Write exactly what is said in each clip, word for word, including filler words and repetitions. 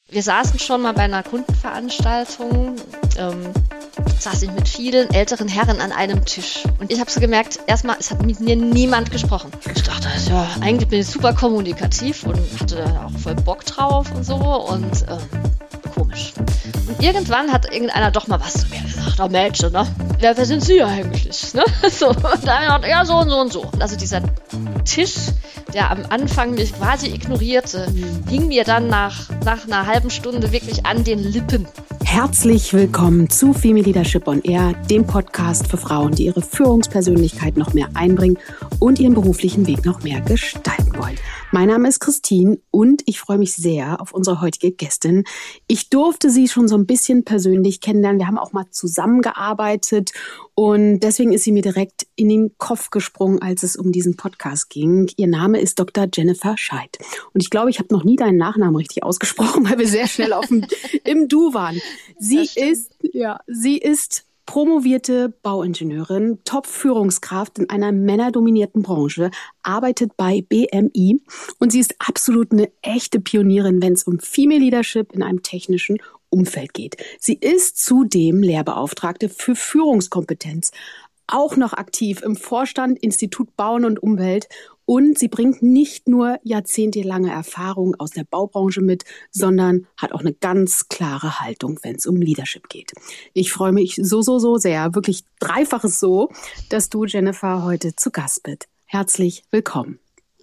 Wir saßen schon mal bei einer Kundenveranstaltung, ähm, saß ich mit vielen älteren Herren an einem Tisch. Und ich habe so gemerkt, erstmal, es hat mit mir niemand gesprochen. Ich dachte, ja, eigentlich bin ich super kommunikativ und hatte da auch voll Bock drauf und so und ähm, komisch. Und irgendwann hat irgendeiner doch mal was zu mir gesagt, oh Mädchen, ne? Wer, wer sind Sie eigentlich? Ne? So, und dann hat er, ja, so und so und so. Und also dieser Tisch, der am Anfang mich quasi ignorierte, hing mir dann nach, nach einer halben Stunde wirklich an den Lippen. Herzlich willkommen zu Female Leadership on Air, dem Podcast für Frauen, die ihre Führungspersönlichkeit noch mehr einbringen und ihren beruflichen Weg noch mehr gestalten wollen. Mein Name ist Christine und ich freue mich sehr auf unsere heutige Gästin. Ich durfte sie schon so ein bisschen persönlich kennenlernen. Wir haben auch mal zusammengearbeitet und deswegen ist sie mir direkt in den Kopf gesprungen, als es um diesen Podcast ging. Ihr Name ist Doktor Jennifer Scheidt. Und ich glaube, ich habe noch nie deinen Nachnamen richtig ausgesprochen, weil wir sehr schnell auf dem, im Du waren. Sie ist, ja, sie ist promovierte Bauingenieurin, Top-Führungskraft in einer männerdominierten Branche, arbeitet bei B M I und sie ist absolut eine echte Pionierin, wenn es um Female Leadership in einem technischen Umfeld geht. Sie ist zudem Lehrbeauftragte für Führungskompetenz, auch noch aktiv im Vorstand Institut Bauen und Umwelt. Und sie bringt nicht nur jahrzehntelange Erfahrung aus der Baubranche mit, sondern hat auch eine ganz klare Haltung, wenn es um Leadership geht. Ich freue mich so, so, so sehr, wirklich dreifaches so, dass du, Jennifer, heute zu Gast bist. Herzlich willkommen.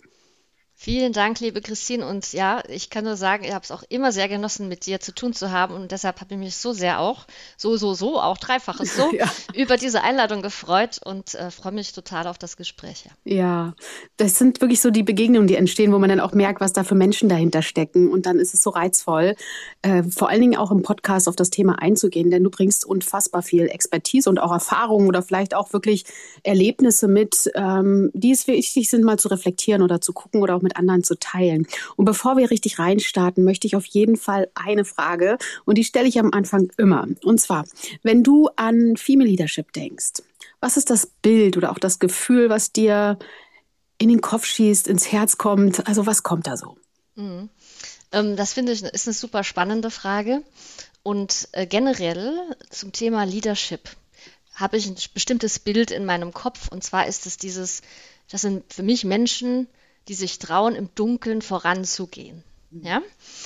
Vielen Dank, liebe Christine. Und ja, ich kann nur sagen, ich habe es auch immer sehr genossen, mit dir zu tun zu haben. Und deshalb habe ich mich so sehr auch, so, so, so, auch dreifaches so, ja, über diese Einladung gefreut und äh, freue mich total auf das Gespräch. Ja. ja, das sind wirklich so die Begegnungen, die entstehen, wo man dann auch merkt, was da für Menschen dahinter stecken. Und dann ist es so reizvoll, äh, vor allen Dingen auch im Podcast auf das Thema einzugehen, denn du bringst unfassbar viel Expertise und auch Erfahrung oder vielleicht auch wirklich Erlebnisse mit, ähm, die es wichtig sind, mal zu reflektieren oder zu gucken oder auch mit anderen zu teilen. Und bevor wir richtig reinstarten, möchte ich auf jeden Fall eine Frage, und die stelle ich am Anfang immer. Und zwar, wenn du an Female Leadership denkst, was ist das Bild oder auch das Gefühl, was dir in den Kopf schießt, ins Herz kommt? Also was kommt da so? Mhm. Ähm, das finde ich ist eine super spannende Frage. Und äh, generell zum Thema Leadership habe ich ein bestimmtes Bild in meinem Kopf. Und zwar ist es dieses, das sind für mich Menschen, die sich trauen, im Dunkeln voranzugehen. Ja?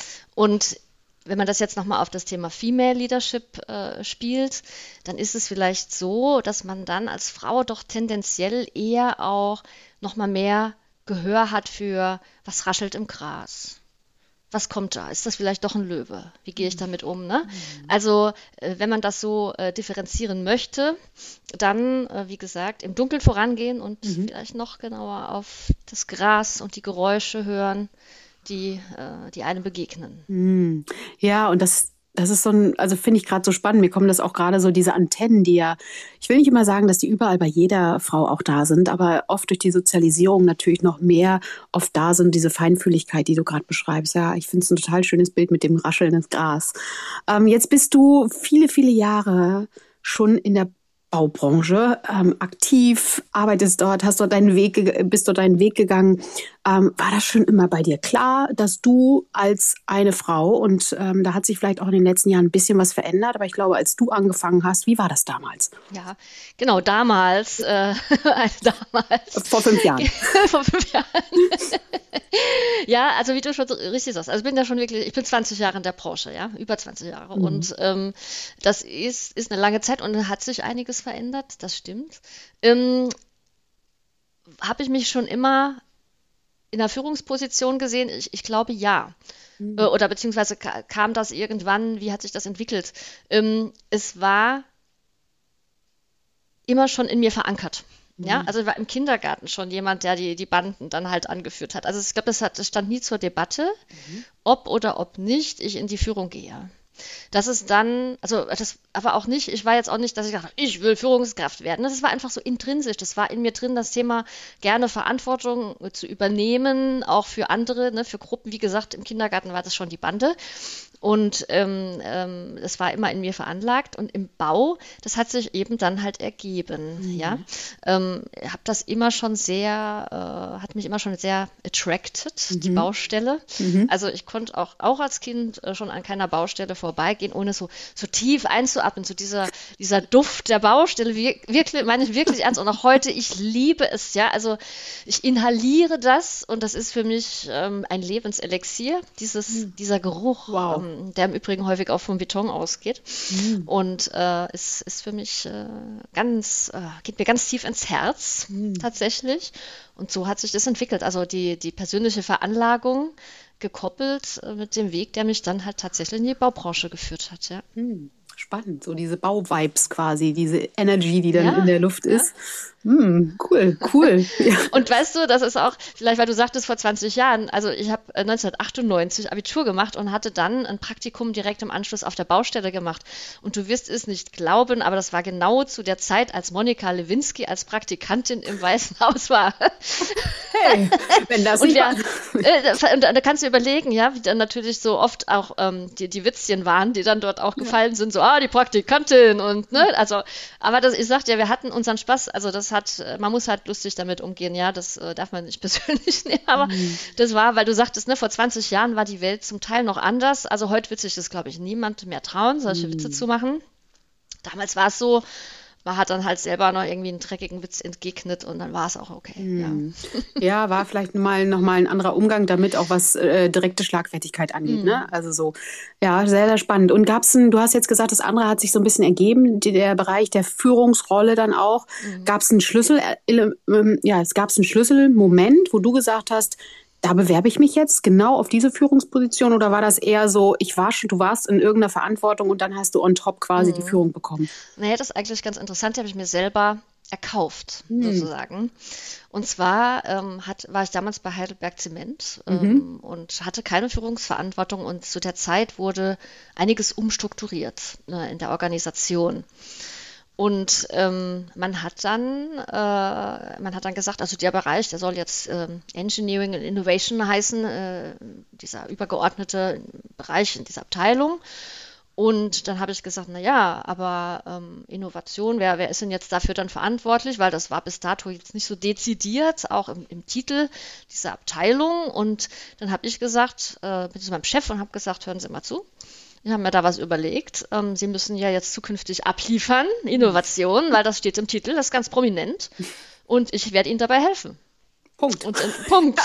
Und wenn man das jetzt nochmal auf das Thema Female Leadership äh, spielt, dann ist es vielleicht so, dass man dann als Frau doch tendenziell eher auch nochmal mehr Gehör hat für, was raschelt im Gras? Was kommt da? Ist das vielleicht doch ein Löwe? Wie gehe ich damit um? Ne? Also äh, wenn man das so äh, differenzieren möchte, dann, äh, wie gesagt, im Dunkeln vorangehen und mhm. vielleicht noch genauer auf das Gras und die Geräusche hören, die, äh, die einem begegnen. Mhm. Ja, und das Das ist so ein, also finde ich gerade so spannend. Mir kommen das auch gerade so diese Antennen, die ja, ich will nicht immer sagen, dass die überall bei jeder Frau auch da sind, aber oft durch die Sozialisierung natürlich noch mehr oft da sind, diese Feinfühligkeit, die du gerade beschreibst. Ja, ich finde es ein total schönes Bild mit dem Rascheln ins Gras. Ähm, jetzt bist du viele, viele Jahre schon in der Baubranche ähm, aktiv, arbeitest dort, hast dort deinen Weg, bist dort deinen Weg gegangen. Ähm, war das schon immer bei dir klar, dass du als eine Frau, und ähm, da hat sich vielleicht auch in den letzten Jahren ein bisschen was verändert, aber ich glaube, als du angefangen hast, wie war das damals? Ja, genau, damals, äh, damals. Vor fünf Jahren. Vor fünf Jahren. Ja, also wie du schon so richtig sagst, also ich bin da schon wirklich, ich bin zwanzig Jahre in der Branche, ja, über zwanzig Jahre. Mhm. Und ähm, das ist, ist eine lange Zeit und hat sich einiges verändert, das stimmt. Ähm, habe ich mich schon immer in einer Führungsposition gesehen? Ich, ich glaube, ja. Mhm. Oder beziehungsweise kam das irgendwann, wie hat sich das entwickelt? Ähm, es war immer schon in mir verankert. Ja, also ich war im Kindergarten schon jemand, der die, die Banden dann halt angeführt hat. Also ich glaube, das, das stand nie zur Debatte, mhm. ob oder ob nicht ich in die Führung gehe. Das ist dann, also das aber auch nicht, ich war jetzt auch nicht, dass ich dachte, ich will Führungskraft werden. Das war einfach so intrinsisch. Das war in mir drin, das Thema gerne Verantwortung zu übernehmen, auch für andere, ne, für Gruppen. Wie gesagt, im Kindergarten war das schon die Bande. Und ähm, ähm, das war immer in mir veranlagt. Und im Bau, das hat sich eben dann halt ergeben. Mhm. Ja, ähm, habe das immer schon sehr, äh, hat mich immer schon sehr attracted, mhm. die Baustelle. Mhm. Also ich konnte auch, auch als Kind äh, schon an keiner Baustelle vorbeigehen, ohne so, so tief einzuatmen. So dieser, dieser Duft der Baustelle, wirklich, meine ich wirklich ernst. Und auch heute, ich liebe es, ja. Also ich inhaliere das und das ist für mich ähm, ein Lebenselixier, dieses, mhm. dieser Geruch. Wow. Ähm, der im Übrigen häufig auch vom Beton ausgeht. Mm. Und äh, ist, ist für mich äh, ganz, äh, geht mir ganz tief ins Herz, mm. tatsächlich. Und so hat sich das entwickelt. Also die, die persönliche Veranlagung gekoppelt äh, mit dem Weg, der mich dann halt tatsächlich in die Baubranche geführt hat, ja. Mm. Spannend, so diese Bau-Vibes quasi, diese Energy, die dann ja, in der Luft ja. ist. Mm, cool, cool. Ja. Und weißt du, das ist auch, vielleicht weil du sagtest vor zwanzig Jahren, also ich habe neunzehnhundertachtundneunzig Abitur gemacht und hatte dann ein Praktikum direkt im Anschluss auf der Baustelle gemacht. Und du wirst es nicht glauben, aber das war genau zu der Zeit, als Monika Lewinsky als Praktikantin im Weißen Haus war. Hey, wenn das und nicht wir, äh, und da kannst du überlegen, ja, wie dann natürlich so oft auch ähm, die, die Witzchen waren, die dann dort auch ja. gefallen sind, so, ah, die Praktikantin und, ne, also, aber das, ich sagte ja, wir hatten unseren Spaß, also das hat, man muss halt lustig damit umgehen, ja, das äh, darf man nicht persönlich nehmen, aber mhm. das war, weil du sagtest, ne, vor zwanzig Jahren war die Welt zum Teil noch anders, also heute wird sich das, glaube ich, niemand mehr trauen, solche mhm. Witze zu machen. Damals war es so, man hat dann halt selber noch irgendwie einen dreckigen Witz entgegnet und dann war es auch okay. Mm. Ja. ja, war vielleicht mal nochmal ein anderer Umgang damit, auch was äh, direkte Schlagfertigkeit angeht. Mm. Ne? Also so, ja, sehr, sehr spannend. Und gab es ein, du hast jetzt gesagt, das andere hat sich so ein bisschen ergeben, die, der Bereich der Führungsrolle dann auch. Mm. Gab es einen Schlüssel, äh, äh, ja, es gab einen Schlüsselmoment, wo du gesagt hast, da bewerbe ich mich jetzt genau auf diese Führungsposition, oder war das eher so, ich war schon, du warst in irgendeiner Verantwortung und dann hast du on top quasi mhm. die Führung bekommen? Naja, das ist eigentlich ganz interessant, die habe ich mir selber erkauft, mhm. sozusagen. Und zwar ähm, hat, war ich damals bei Heidelberg Zement ähm, mhm. und hatte keine Führungsverantwortung und zu der Zeit wurde einiges umstrukturiert, ne, in der Organisation. Und ähm, man hat dann, äh, man hat dann gesagt, also der Bereich, der soll jetzt ähm, Engineering and Innovation heißen, äh, dieser übergeordnete Bereich in dieser Abteilung. Und dann habe ich gesagt, na ja, aber ähm, Innovation, wer, wer ist denn jetzt dafür dann verantwortlich? Weil das war bis dato jetzt nicht so dezidiert, auch im, im Titel dieser Abteilung. Und dann habe ich gesagt, äh, bin zu meinem Chef und habe gesagt, hören Sie mal zu. Ich habe mir da was überlegt. Ähm, Sie müssen ja jetzt zukünftig abliefern, Innovation, weil das steht im Titel, das ist ganz prominent. Und ich werde Ihnen dabei helfen. Punkt. Und, äh, Punkt.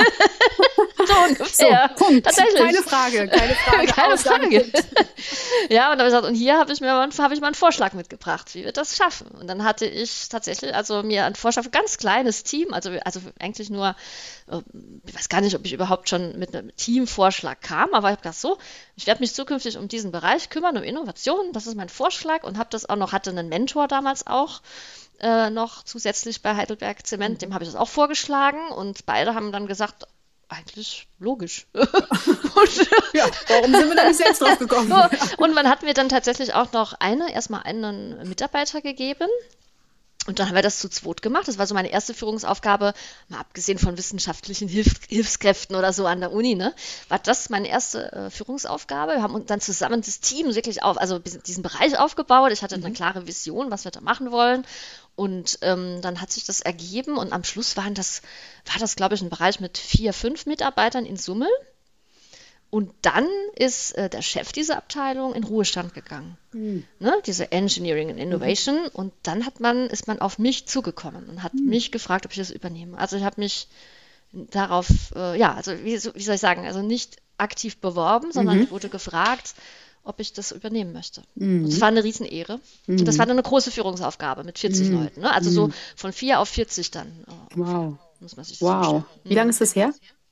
so ungefähr. So, Punkt. Tatsächlich. Keine Frage, keine Frage. keine Frage. Ja, und dann habe ich gesagt, und hier habe ich mir mal, habe ich mal einen Vorschlag mitgebracht, wie wir das schaffen. Und dann hatte ich tatsächlich, also mir einen Vorschlag für ein ganz kleines Team, also, also eigentlich nur, ich weiß gar nicht, ob ich überhaupt schon mit einem Teamvorschlag kam, aber ich habe gedacht, so, ich werde mich zukünftig um diesen Bereich kümmern, um Innovation, das ist mein Vorschlag, und habe das auch noch, hatte einen Mentor damals auch, Äh, noch zusätzlich bei Heidelberg Zement, dem habe ich das auch vorgeschlagen, und beide haben dann gesagt, eigentlich logisch. und, ja, warum sind wir da nicht selbst drauf gekommen? So, und man hat mir dann tatsächlich auch noch eine, erstmal einen Mitarbeiter gegeben. Und dann haben wir das zu zweit gemacht. Das war so meine erste Führungsaufgabe, mal abgesehen von wissenschaftlichen Hilf- Hilfskräften oder so an der Uni, ne, war das meine erste äh, Führungsaufgabe. Wir haben uns dann zusammen das Team wirklich auf, also diesen Bereich aufgebaut. Ich hatte mhm. eine klare Vision, was wir da machen wollen. Und ähm, dann hat sich das ergeben, und am Schluss waren das, war das, glaube ich, ein Bereich mit vier, fünf Mitarbeitern in Summe. Und dann ist äh, der Chef dieser Abteilung in Ruhestand gegangen, mhm. ne, diese Engineering and Innovation. Mhm. Und dann hat man, ist man auf mich zugekommen und hat mhm. mich gefragt, ob ich das übernehme. Also ich habe mich darauf, äh, ja, also wie, wie soll ich sagen, also nicht aktiv beworben, sondern mhm. ich wurde gefragt, ob ich das übernehmen möchte. Mhm. Und das war eine Riesenehre. Mhm. Und das war dann eine große Führungsaufgabe mit vierzig mhm. Leuten. Ne? Also mhm. so von vier auf vierzig dann. Oh, wow. Muss man sich das wow. vorstellen. Wie lange ist das her?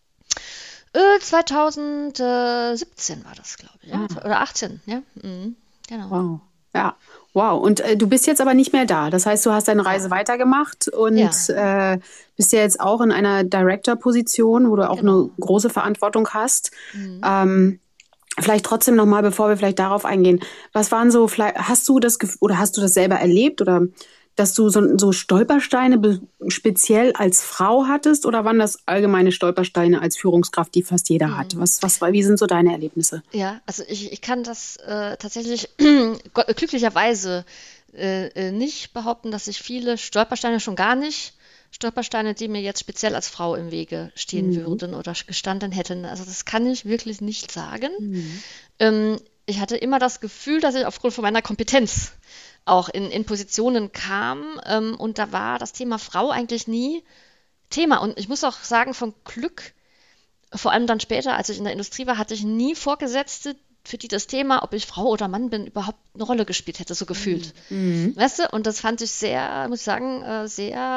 Äh, zweitausendsiebzehn war das, glaube ich. Ja? Ah. Oder achtzehn, ja. Mhm. Genau. Wow. Ja, wow. Und äh, du bist jetzt aber nicht mehr da. Das heißt, du hast deine Reise ja. weitergemacht und ja. äh, bist ja jetzt auch in einer Director-Position, wo du auch genau. eine große Verantwortung hast. Mhm. Ähm, Vielleicht trotzdem nochmal, bevor wir vielleicht darauf eingehen, was waren so, vielleicht hast du das Gefühl, oder hast du das selber erlebt, oder dass du so, so Stolpersteine be- speziell als Frau hattest oder waren das allgemeine Stolpersteine als Führungskraft, die fast jeder hat? Was, was, wie sind so deine Erlebnisse? Ja, also ich, ich kann das äh, tatsächlich glücklicherweise äh, äh, nicht behaupten, dass ich viele Stolpersteine, schon gar nicht Stolpersteine, die mir jetzt speziell als Frau im Wege stehen Mhm. würden oder gestanden hätten. Also das kann ich wirklich nicht sagen. Mhm. Ähm, ich hatte immer das Gefühl, dass ich aufgrund von meiner Kompetenz auch in, in Positionen kam, ähm, und da war das Thema Frau eigentlich nie Thema. Und ich muss auch sagen, von Glück, vor allem dann später, als ich in der Industrie war, hatte ich nie Vorgesetzte, für die das Thema, ob ich Frau oder Mann bin, überhaupt eine Rolle gespielt hätte, so gefühlt. Mhm. Weißt du? Und das fand ich sehr, muss ich sagen, äh,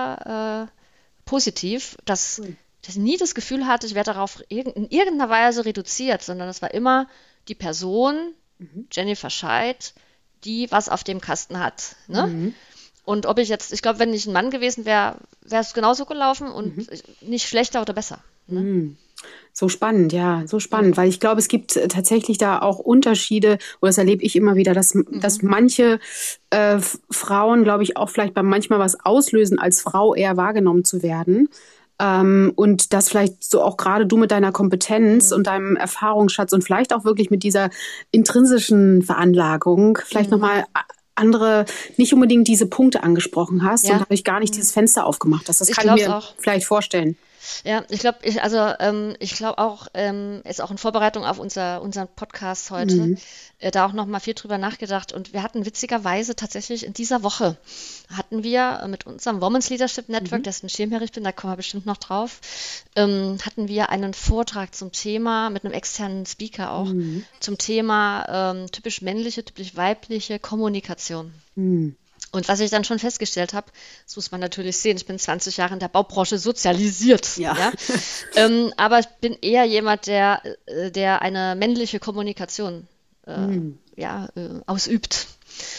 sehr äh, positiv, dass, Cool. dass ich nie das Gefühl hatte, ich werde darauf irg- in irgendeiner Weise reduziert, sondern es war immer die Person, Mhm. Jennifer Scheidt, die was auf dem Kasten hat. Ne? Mhm. Und ob ich jetzt, ich glaube, wenn ich ein Mann gewesen wäre, wäre es genauso gelaufen und nicht schlechter oder besser. Ne? Mhm. So spannend, ja, so spannend, weil ich glaube, es gibt äh, tatsächlich da auch Unterschiede, oder das erlebe ich immer wieder, dass, dass manche äh, F- Frauen, glaube ich, auch vielleicht beim manchmal was auslösen, als Frau eher wahrgenommen zu werden. Ähm, und das vielleicht so auch gerade du mit deiner Kompetenz und deinem Erfahrungsschatz und vielleicht auch wirklich mit dieser intrinsischen Veranlagung vielleicht nochmal andere, nicht unbedingt diese Punkte angesprochen hast und Ja. dadurch gar nicht dieses Fenster aufgemacht hast. Das Ich kann ich glaub's mir auch. vielleicht vorstellen. Ja, ich glaube, ich, also ähm, ich glaube auch, ähm, ist auch in Vorbereitung auf unser, unseren Podcast heute, äh, da auch noch mal viel drüber nachgedacht. Und wir hatten witzigerweise tatsächlich in dieser Woche, hatten wir äh, mit unserem Women's Leadership Network, dessen Schirmherr ich bin, da kommen wir bestimmt noch drauf, ähm, hatten wir einen Vortrag zum Thema, mit einem externen Speaker auch, zum Thema ähm, typisch männliche, typisch weibliche Kommunikation. Mhm. Und was ich dann schon festgestellt habe, das muss man natürlich sehen, ich bin zwanzig Jahre in der Baubranche sozialisiert. Ja. Ja? ähm, aber ich bin eher jemand, der, äh, der eine männliche Kommunikation äh, Mhm. ja, äh, ausübt.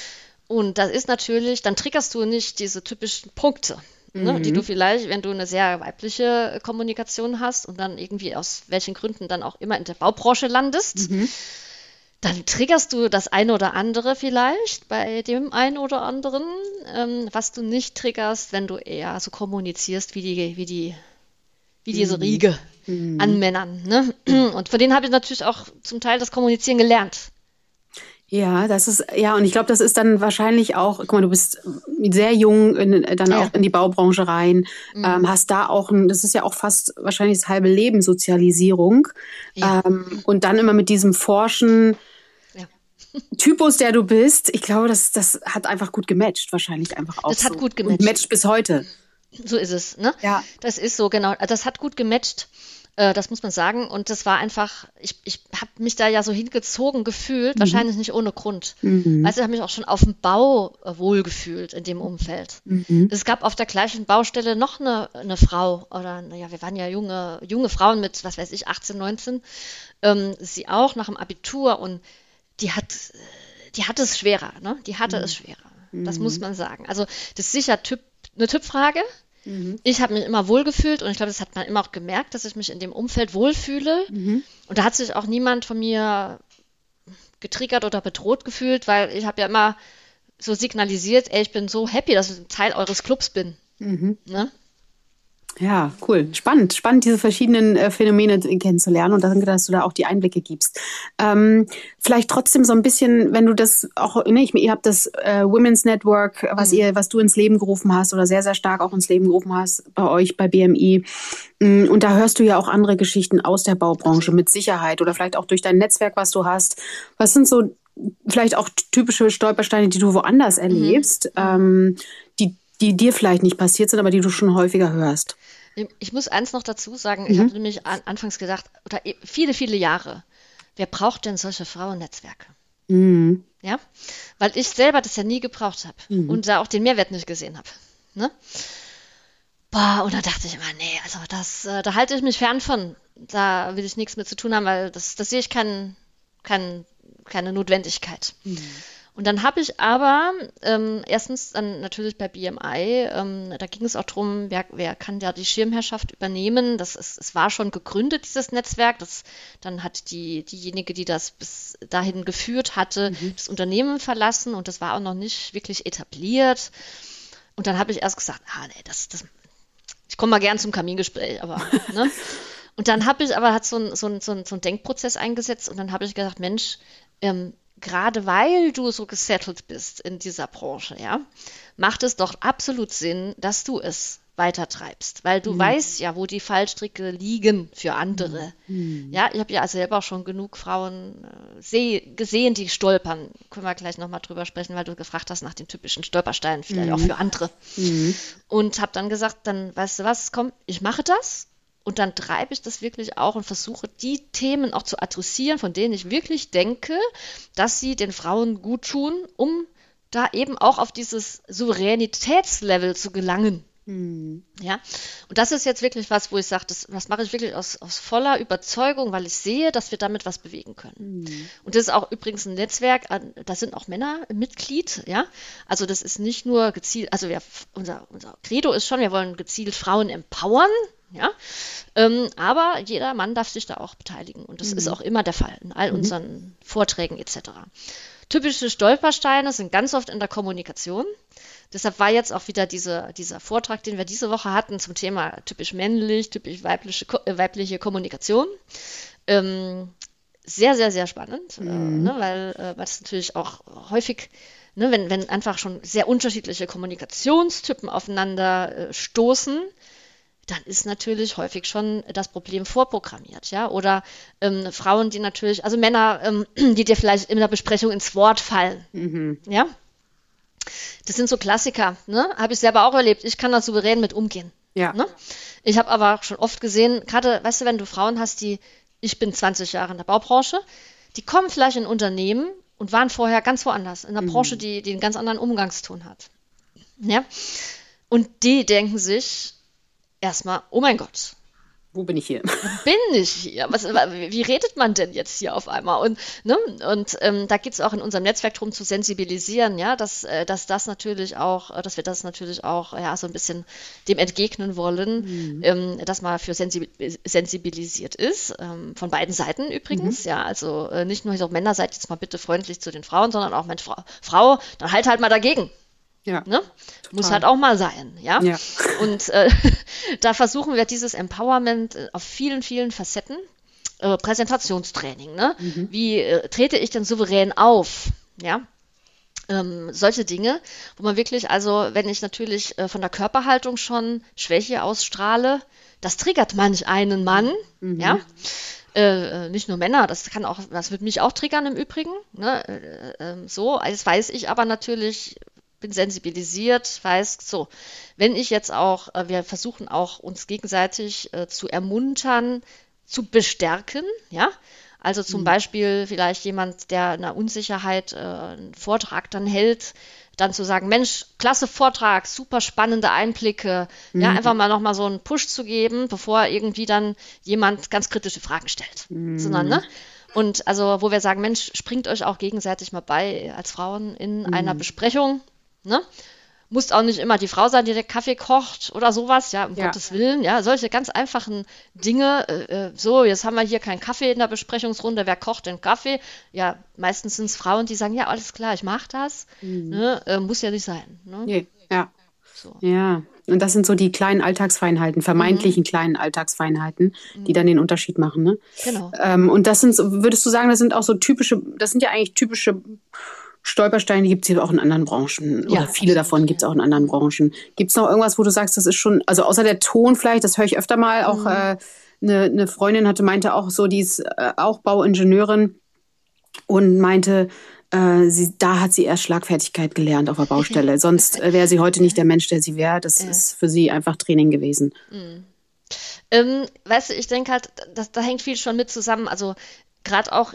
Und das ist natürlich, dann triggerst du nicht diese typischen Punkte, ne, die du vielleicht, wenn du eine sehr weibliche Kommunikation hast und dann irgendwie aus welchen Gründen dann auch immer in der Baubranche landest, dann triggerst du das eine oder andere vielleicht bei dem einen oder anderen, ähm, was du nicht triggerst, wenn du eher so kommunizierst wie die, wie die, wie diese Riege an Männern. Ne? Und von denen habe ich natürlich auch zum Teil das Kommunizieren gelernt. Ja, das ist, ja, und ich glaube, das ist dann wahrscheinlich auch, guck mal, du bist sehr jung in, dann Ja. auch in die Baubranche rein, ähm, hast da auch ein, das ist ja auch fast wahrscheinlich das halbe Leben Sozialisierung. Ja. Ähm, und dann immer mit diesem Forschen Ja. Typus, der du bist, ich glaube, das, das hat einfach gut gematcht, wahrscheinlich einfach auch Das hat so. gut Und gematcht. matcht bis heute. So ist es, ne? Ja. Das ist so, genau. Das hat gut gematcht, äh, das muss man sagen. Und das war einfach, ich, ich habe mich da ja so hingezogen gefühlt, wahrscheinlich nicht ohne Grund. Weißt du, ich habe mich auch schon auf dem Bau äh, wohlgefühlt in dem Umfeld. Es gab auf der gleichen Baustelle noch eine, eine Frau, oder naja, wir waren ja junge, junge Frauen mit, was weiß ich, achtzehn, neunzehn, ähm, sie auch nach dem Abitur, und die hat, die hatte es schwerer, ne? Die hatte es schwerer. Das muss man sagen. Also das ist sicher Typ, eine Typfrage. Ich habe mich immer wohlgefühlt und ich glaube, das hat man immer auch gemerkt, dass ich mich in dem Umfeld wohlfühle. Und da hat sich auch niemand von mir getriggert oder bedroht gefühlt, weil ich habe ja immer so signalisiert, ey, ich bin so happy, dass ich ein Teil eures Clubs bin. Ne? Ja, cool. Spannend, spannend, diese verschiedenen äh, Phänomene kennenzulernen und danke, dass du da auch die Einblicke gibst. Ähm, vielleicht trotzdem so ein bisschen, wenn du das auch, ne, ich, ihr habt das äh, Women's Network, was ihr, was du ins Leben gerufen hast oder sehr, sehr stark auch ins Leben gerufen hast bei euch, bei B M I. Mm, Und da hörst du ja auch andere Geschichten aus der Baubranche mit Sicherheit oder vielleicht auch durch dein Netzwerk, was du hast. Was sind so vielleicht auch typische Stolpersteine, die du woanders erlebst, ähm, die die dir vielleicht nicht passiert sind, aber die du schon häufiger hörst? Ich muss eins noch dazu sagen, ich habe nämlich an, anfangs gedacht, oder viele, viele Jahre, wer braucht denn solche Frauennetzwerke? Mhm. Ja, weil ich selber das ja nie gebraucht habe und da auch den Mehrwert nicht gesehen habe. Ne? Boah, und da dachte ich immer, nee, also das, äh, da halte ich mich fern von. Da will ich nichts mit zu tun haben, weil das, das sehe ich kein, kein, keine Notwendigkeit. Und dann habe ich aber ähm, erstens dann natürlich bei B M I, ähm, da ging es auch darum, wer, wer kann ja die Schirmherrschaft übernehmen. Das ist, es war schon gegründet, dieses Netzwerk. Das, dann hat die, diejenige, die das bis dahin geführt hatte, das Unternehmen verlassen und das war auch noch nicht wirklich etabliert. Und dann habe ich erst gesagt, ah nee, das, das, ich komme mal gern zum Kamingespräch, aber, ne? Und dann habe ich aber, hat so ein, so ein, so ein, so ein Denkprozess eingesetzt und dann habe ich gedacht, Mensch, ähm, gerade weil du so gesettelt bist in dieser Branche, ja, macht es doch absolut Sinn, dass du es weitertreibst, weil du mhm. weißt ja, wo die Fallstricke liegen für andere. Mhm. Ja, ich habe ja selber schon genug Frauen äh, seh, gesehen, die stolpern. Können wir gleich nochmal drüber sprechen, weil du gefragt hast nach den typischen Stolpersteinen, vielleicht mhm. auch für andere. Mhm. Und habe dann gesagt, dann weißt du was, komm, ich mache das und dann treibe ich das wirklich auch und versuche, die Themen auch zu adressieren, von denen ich wirklich denke, dass sie den Frauen gut tun, um da eben auch auf dieses Souveränitätslevel zu gelangen. Mhm. Ja, und das ist jetzt wirklich was, wo ich sage, das, das mache ich wirklich aus, aus voller Überzeugung, weil ich sehe, dass wir damit was bewegen können. Mhm. Und das ist auch übrigens ein Netzwerk, da sind auch Männer Mitglied, ja. Also das ist nicht nur gezielt, also wir, unser, unser Credo ist schon, wir wollen gezielt Frauen empowern, ja. Ähm, aber jeder Mann darf sich da auch beteiligen und das mhm. ist auch immer der Fall in all unseren mhm. Vorträgen et cetera. Typische Stolpersteine sind ganz oft in der Kommunikation. Deshalb war jetzt auch wieder diese, dieser Vortrag, den wir diese Woche hatten zum Thema typisch männlich, typisch weibliche, äh, weibliche Kommunikation. Ähm, sehr, sehr, sehr spannend, mhm. äh, ne, weil äh, das natürlich auch häufig, ne, wenn, wenn einfach schon sehr unterschiedliche Kommunikationstypen aufeinander äh, stoßen, dann ist natürlich häufig schon das Problem vorprogrammiert, ja, oder ähm, Frauen, die natürlich, also Männer, ähm, die dir vielleicht in der Besprechung ins Wort fallen, mhm. ja. Das sind so Klassiker, ne? Habe ich selber auch erlebt. Ich kann da souverän mit umgehen. Ja. Ne? Ich habe aber schon oft gesehen, gerade, weißt du, wenn du Frauen hast, die, ich bin zwanzig Jahre in der Baubranche, die kommen vielleicht in Unternehmen und waren vorher ganz woanders, in einer mhm. Branche, die, die einen ganz anderen Umgangston hat. Ja? Und die denken sich erstmal, oh mein Gott, wo bin ich hier? Wo bin ich hier? Was, wie redet man denn jetzt hier auf einmal? Und, ne, und ähm, da geht es auch in unserem Netzwerk darum zu sensibilisieren, ja, dass, äh, dass das natürlich auch, dass wir das natürlich auch ja, so ein bisschen dem entgegnen wollen, mhm. ähm, dass man für sensibil- sensibilisiert ist, ähm, von beiden Seiten übrigens, mhm. ja, also äh, nicht nur so Männer, seid jetzt mal bitte freundlich zu den Frauen, sondern auch Mensch, Frau, Frau, dann halt halt mal dagegen. Ja, ne? Muss halt auch mal sein, ja. ja. Und äh, da versuchen wir dieses Empowerment auf vielen, vielen Facetten. Äh, Präsentationstraining, ne? Mhm. Wie äh, trete ich denn souverän auf? Ja. Ähm, solche Dinge, wo man wirklich, also wenn ich natürlich äh, von der Körperhaltung schon Schwäche ausstrahle, das triggert manch einen Mann, mhm. ja. Äh, nicht nur Männer, das kann auch, das wird mich auch triggern im Übrigen, ne? Äh, äh, so, das weiß ich aber natürlich, bin sensibilisiert, weiß, so, wenn ich jetzt auch, äh, wir versuchen auch uns gegenseitig äh, zu ermuntern, zu bestärken, ja, also zum mhm. Beispiel vielleicht jemand, der in einer Unsicherheit äh, einen Vortrag dann hält, dann zu sagen, Mensch, klasse Vortrag, super spannende Einblicke, mhm. ja, einfach mal nochmal so einen Push zu geben, bevor irgendwie dann jemand ganz kritische Fragen stellt, mhm. sondern, ne, und also, wo wir sagen, Mensch, springt euch auch gegenseitig mal bei als Frauen in mhm. einer Besprechung. Ne? Muss auch nicht immer die Frau sein, die den Kaffee kocht oder sowas, ja, um ja. Gottes Willen, ja, solche ganz einfachen Dinge, äh, so, jetzt haben wir hier keinen Kaffee in der Besprechungsrunde, wer kocht den Kaffee? Ja, meistens sind es Frauen, die sagen, ja, alles klar, ich mache das, mhm. ne? äh, muss ja nicht sein. Ne? Nee. Ja. So. Ja, und das sind so die kleinen Alltagsfeinheiten, vermeintlichen mhm. kleinen Alltagsfeinheiten, die mhm. dann den Unterschied machen, ne? Genau. Ähm, und das sind, würdest du sagen, das sind auch so typische, das sind ja eigentlich typische Stolpersteine, die gibt es auch in anderen Branchen. Oder ja, viele davon gibt es auch in anderen Branchen. Gibt es noch irgendwas, wo du sagst, das ist schon, also außer der Ton vielleicht, das höre ich öfter mal, auch mhm. äh, eine, eine Freundin hatte, meinte auch so, die ist äh, auch Bauingenieurin und meinte, äh, sie, da hat sie erst Schlagfertigkeit gelernt auf der Baustelle. Sonst äh, wäre sie heute nicht der Mensch, der sie wäre. Das ja. ist für sie einfach Training gewesen. Mhm. Ähm, weißt du, ich denke halt, das, da hängt viel schon mit zusammen. Also gerade auch,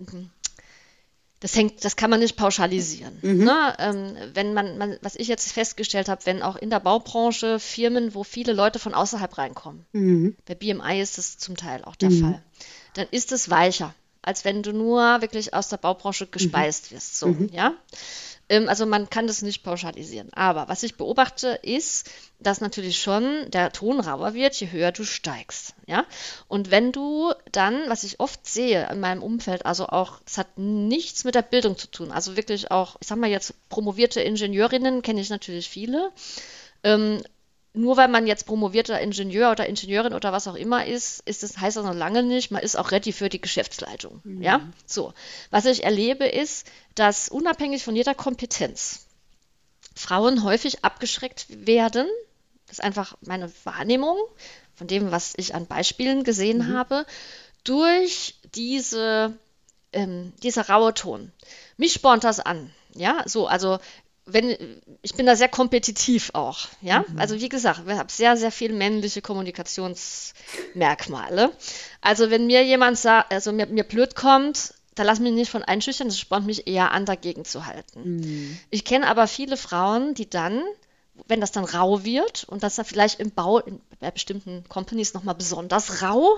das hängt, das kann man nicht pauschalisieren. Mhm. Ne? Ähm, wenn man, man, was ich jetzt festgestellt habe, wenn auch in der Baubranche Firmen, wo viele Leute von außerhalb reinkommen, mhm. bei B M I ist das zum Teil auch der mhm. Fall, dann ist es weicher. als wenn du nur wirklich aus der Baubranche gespeist wirst. So, Mhm. ja. Ähm, also man kann das nicht pauschalisieren. Aber was ich beobachte, ist, dass natürlich schon der Ton rauer wird, je höher du steigst. Ja? Und wenn du dann, was ich oft sehe in meinem Umfeld, also auch, es hat nichts mit der Bildung zu tun, also wirklich auch, ich sag mal jetzt, promovierte Ingenieurinnen kenne ich natürlich viele. Ähm, nur weil man jetzt promovierter Ingenieur oder Ingenieurin oder was auch immer ist, ist das, heißt das noch lange nicht, man ist auch ready für die Geschäftsleitung. Mhm. Ja, so. Was ich erlebe ist, dass unabhängig von jeder Kompetenz Frauen häufig abgeschreckt werden. Das ist einfach meine Wahrnehmung von dem, was ich an Beispielen gesehen Mhm. habe, durch diese, ähm, dieser raue Ton. Mich spornt das an. Ja, so, also wenn, ich bin da sehr kompetitiv auch, ja. Mhm. Also wie gesagt, ich habe sehr, sehr viel männliche Kommunikationsmerkmale. Also wenn mir jemand sagt, also mir, mir blöd kommt, da lass mich nicht von einschüchtern, das spornt mich eher an, dagegen zu halten. Mhm. Ich kenne aber viele Frauen, die dann, wenn das dann rau wird, und das dann vielleicht im Bau, in, bei bestimmten Companies nochmal besonders rau,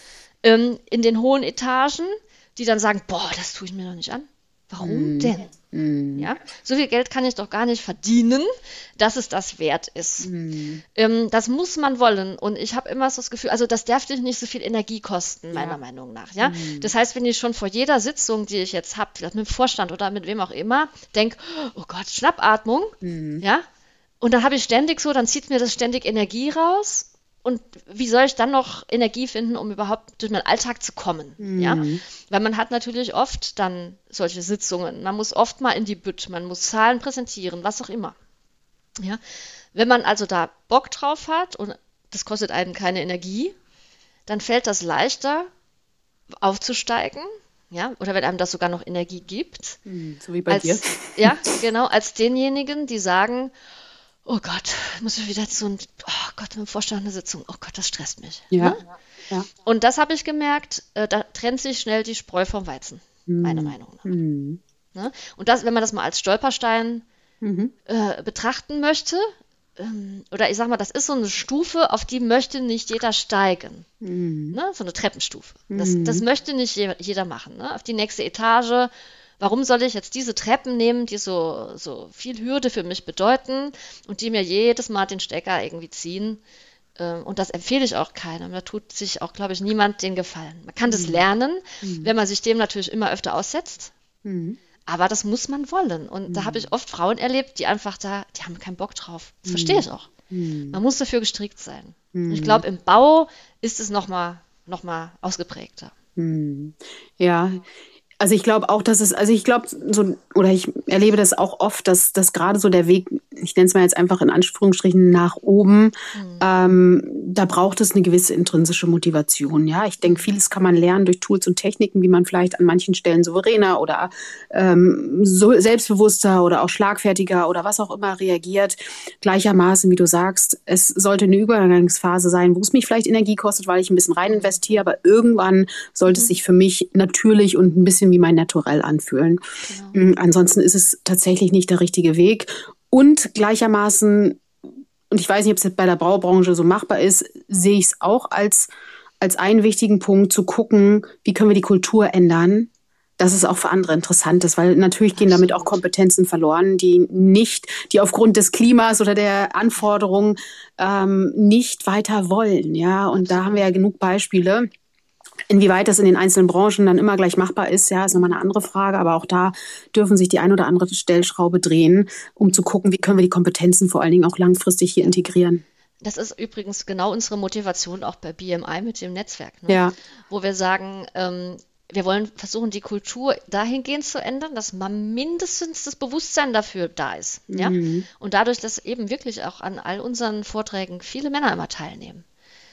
ähm, in den hohen Etagen, die dann sagen, boah, das tue ich mir doch nicht an. Warum Mhm. denn? Mhm. Ja, so viel Geld kann ich doch gar nicht verdienen, dass es das wert ist. Mhm. Ähm, das muss man wollen. Und ich habe immer so das Gefühl, also das darf dich nicht so viel Energie kosten, meiner Ja. Meinung nach. Ja? Mhm. Das heißt, wenn ich schon vor jeder Sitzung, die ich jetzt habe, vielleicht mit dem Vorstand oder mit wem auch immer, denke, oh Gott, Schnappatmung, Mhm. ja, und dann habe ich ständig so, dann zieht mir das ständig Energie raus. Und wie soll ich dann noch Energie finden, um überhaupt durch meinen Alltag zu kommen? Ja? Mhm. Weil man hat natürlich oft dann solche Sitzungen. Man muss oft mal in die Bütt, man muss Zahlen präsentieren, was auch immer. Ja? Wenn man also da Bock drauf hat und das kostet einen keine Energie, dann fällt das leichter aufzusteigen. Ja? Oder wenn einem das sogar noch Energie gibt, Mhm. So wie bei dir. als, ja, genau, als denjenigen, die sagen, oh Gott, muss ich wieder so ein, oh Gott, mit dem Vorstand eine Sitzung, oh Gott, das stresst mich. Ja. Ne? Ja. Und das habe ich gemerkt, äh, da trennt sich schnell die Spreu vom Weizen, meiner Mhm. Meinung nach. Mhm. Ne? Und das, wenn man das mal als Stolperstein Mhm. äh, betrachten möchte, ähm, oder ich sag mal, das ist so eine Stufe, auf die möchte nicht jeder steigen. Mhm. Ne? So eine Treppenstufe. Das, Mhm. das möchte nicht je, jeder machen. Ne? Auf die nächste Etage. Warum soll ich jetzt diese Treppen nehmen, die so, so viel Hürde für mich bedeuten und die mir jedes Mal den Stecker irgendwie ziehen? Ähm, Und das empfehle ich auch keinem. Da tut sich auch, glaube ich, niemand den Gefallen. Man kann das Mhm. lernen, Mhm. wenn man sich dem natürlich immer öfter aussetzt. Mhm. Aber das muss man wollen. Und da habe ich oft Frauen erlebt, die einfach da, die haben keinen Bock drauf. Das verstehe ich auch. Mhm. Man muss dafür gestrickt sein. Und ich Mhm. glaube, im Bau ist es nochmal noch mal ausgeprägter. Mhm. Ja, also ich glaube auch, dass es, also ich glaube so, oder ich erlebe das auch oft, dass, dass gerade so der Weg, ich nenne es mal jetzt einfach in Anführungsstrichen nach oben, Mhm. ähm, da braucht es eine gewisse intrinsische Motivation. Ja, ich denke, vieles kann man lernen durch Tools und Techniken, wie man vielleicht an manchen Stellen souveräner oder ähm, so selbstbewusster oder auch schlagfertiger oder was auch immer reagiert. Gleichermaßen, wie du sagst, es sollte eine Übergangsphase sein, wo es mich vielleicht Energie kostet, weil ich ein bisschen rein investiere, aber irgendwann sollte es sich für mich natürlich und ein bisschen wie mein Naturell anfühlen. Genau. Mm, Ansonsten ist es tatsächlich nicht der richtige Weg. Und gleichermaßen, und ich weiß nicht, ob es bei der Baubranche so machbar ist, sehe ich es auch als, als einen wichtigen Punkt zu gucken, wie können wir die Kultur ändern, dass es auch für andere interessant ist, weil natürlich gehen damit auch Absolut. Kompetenzen verloren, die nicht, die aufgrund des Klimas oder der Anforderungen ähm, nicht weiter wollen. Ja, und da haben wir ja genug Beispiele. Inwieweit das in den einzelnen Branchen dann immer gleich machbar ist, ja, ist nochmal eine andere Frage. Aber auch da dürfen sich die ein oder andere Stellschraube drehen, um zu gucken, wie können wir die Kompetenzen vor allen Dingen auch langfristig hier integrieren. Das ist übrigens genau unsere Motivation auch bei B M I mit dem Netzwerk, ne? Ja, Wo wir sagen, ähm, wir wollen versuchen, die Kultur dahingehend zu ändern, dass man mindestens das Bewusstsein dafür da ist. Ja? Mhm. Und dadurch, dass eben wirklich auch an all unseren Vorträgen viele Männer immer teilnehmen.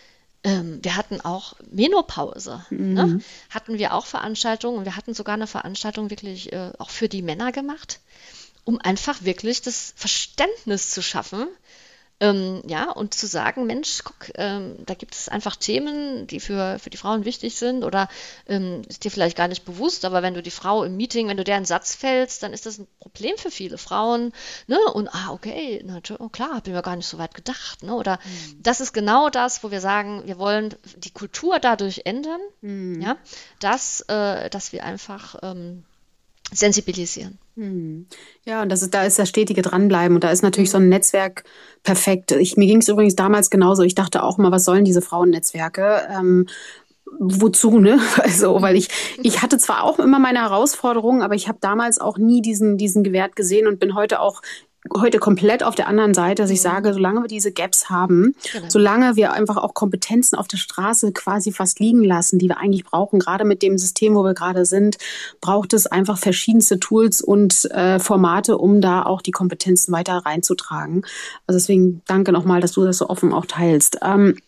Ähm, wir hatten auch Menopause, ne? Mhm. Hatten wir auch Veranstaltungen und wir hatten sogar eine Veranstaltung wirklich äh, auch für die Männer gemacht, um einfach wirklich das Verständnis zu schaffen, Ähm, ja, und zu sagen, Mensch, guck, ähm, da gibt es einfach Themen, die für, für die Frauen wichtig sind oder ähm, ist dir vielleicht gar nicht bewusst, aber wenn du die Frau im Meeting, wenn du der einen Satz fällst, dann ist das ein Problem für viele Frauen, ne? Und ah, okay, na, oh, klar, habe ich mir gar nicht so weit gedacht, ne? Oder mhm. das ist genau das, wo wir sagen, wir wollen die Kultur dadurch ändern, mhm. ja, dass, äh, dass wir einfach ähm, sensibilisieren. Ja, und das ist, da ist das stetige Dranbleiben und da ist natürlich so ein Netzwerk perfekt. Ich, mir ging es übrigens damals genauso. Ich dachte auch mal, was sollen diese Frauennetzwerke? Ähm, wozu, ne? Also, weil ich, ich hatte zwar auch immer meine Herausforderungen, aber ich habe damals auch nie diesen, diesen Gewert gesehen und bin heute auch heute komplett auf der anderen Seite, dass ich sage, solange wir diese Gaps haben, genau. solange wir einfach auch Kompetenzen auf der Straße quasi fast liegen lassen, die wir eigentlich brauchen, gerade mit dem System, wo wir gerade sind, braucht es einfach verschiedenste Tools und äh, Formate, um da auch die Kompetenzen weiter reinzutragen. Also deswegen danke nochmal, dass du das so offen auch teilst. Ähm,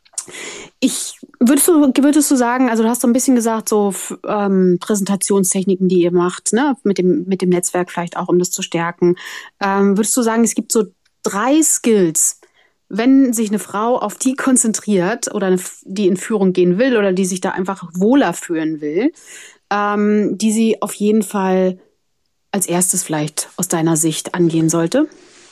Ich, würdest du, würdest du sagen, also du hast so ein bisschen gesagt, so ähm, Präsentationstechniken, die ihr macht, ne, mit dem, mit dem Netzwerk vielleicht auch, um das zu stärken. Ähm, würdest du sagen, es gibt so drei Skills, wenn sich eine Frau auf die konzentriert oder eine, die in Führung gehen will oder die sich da einfach wohler fühlen will, ähm, die sie auf jeden Fall als erstes vielleicht aus deiner Sicht angehen sollte?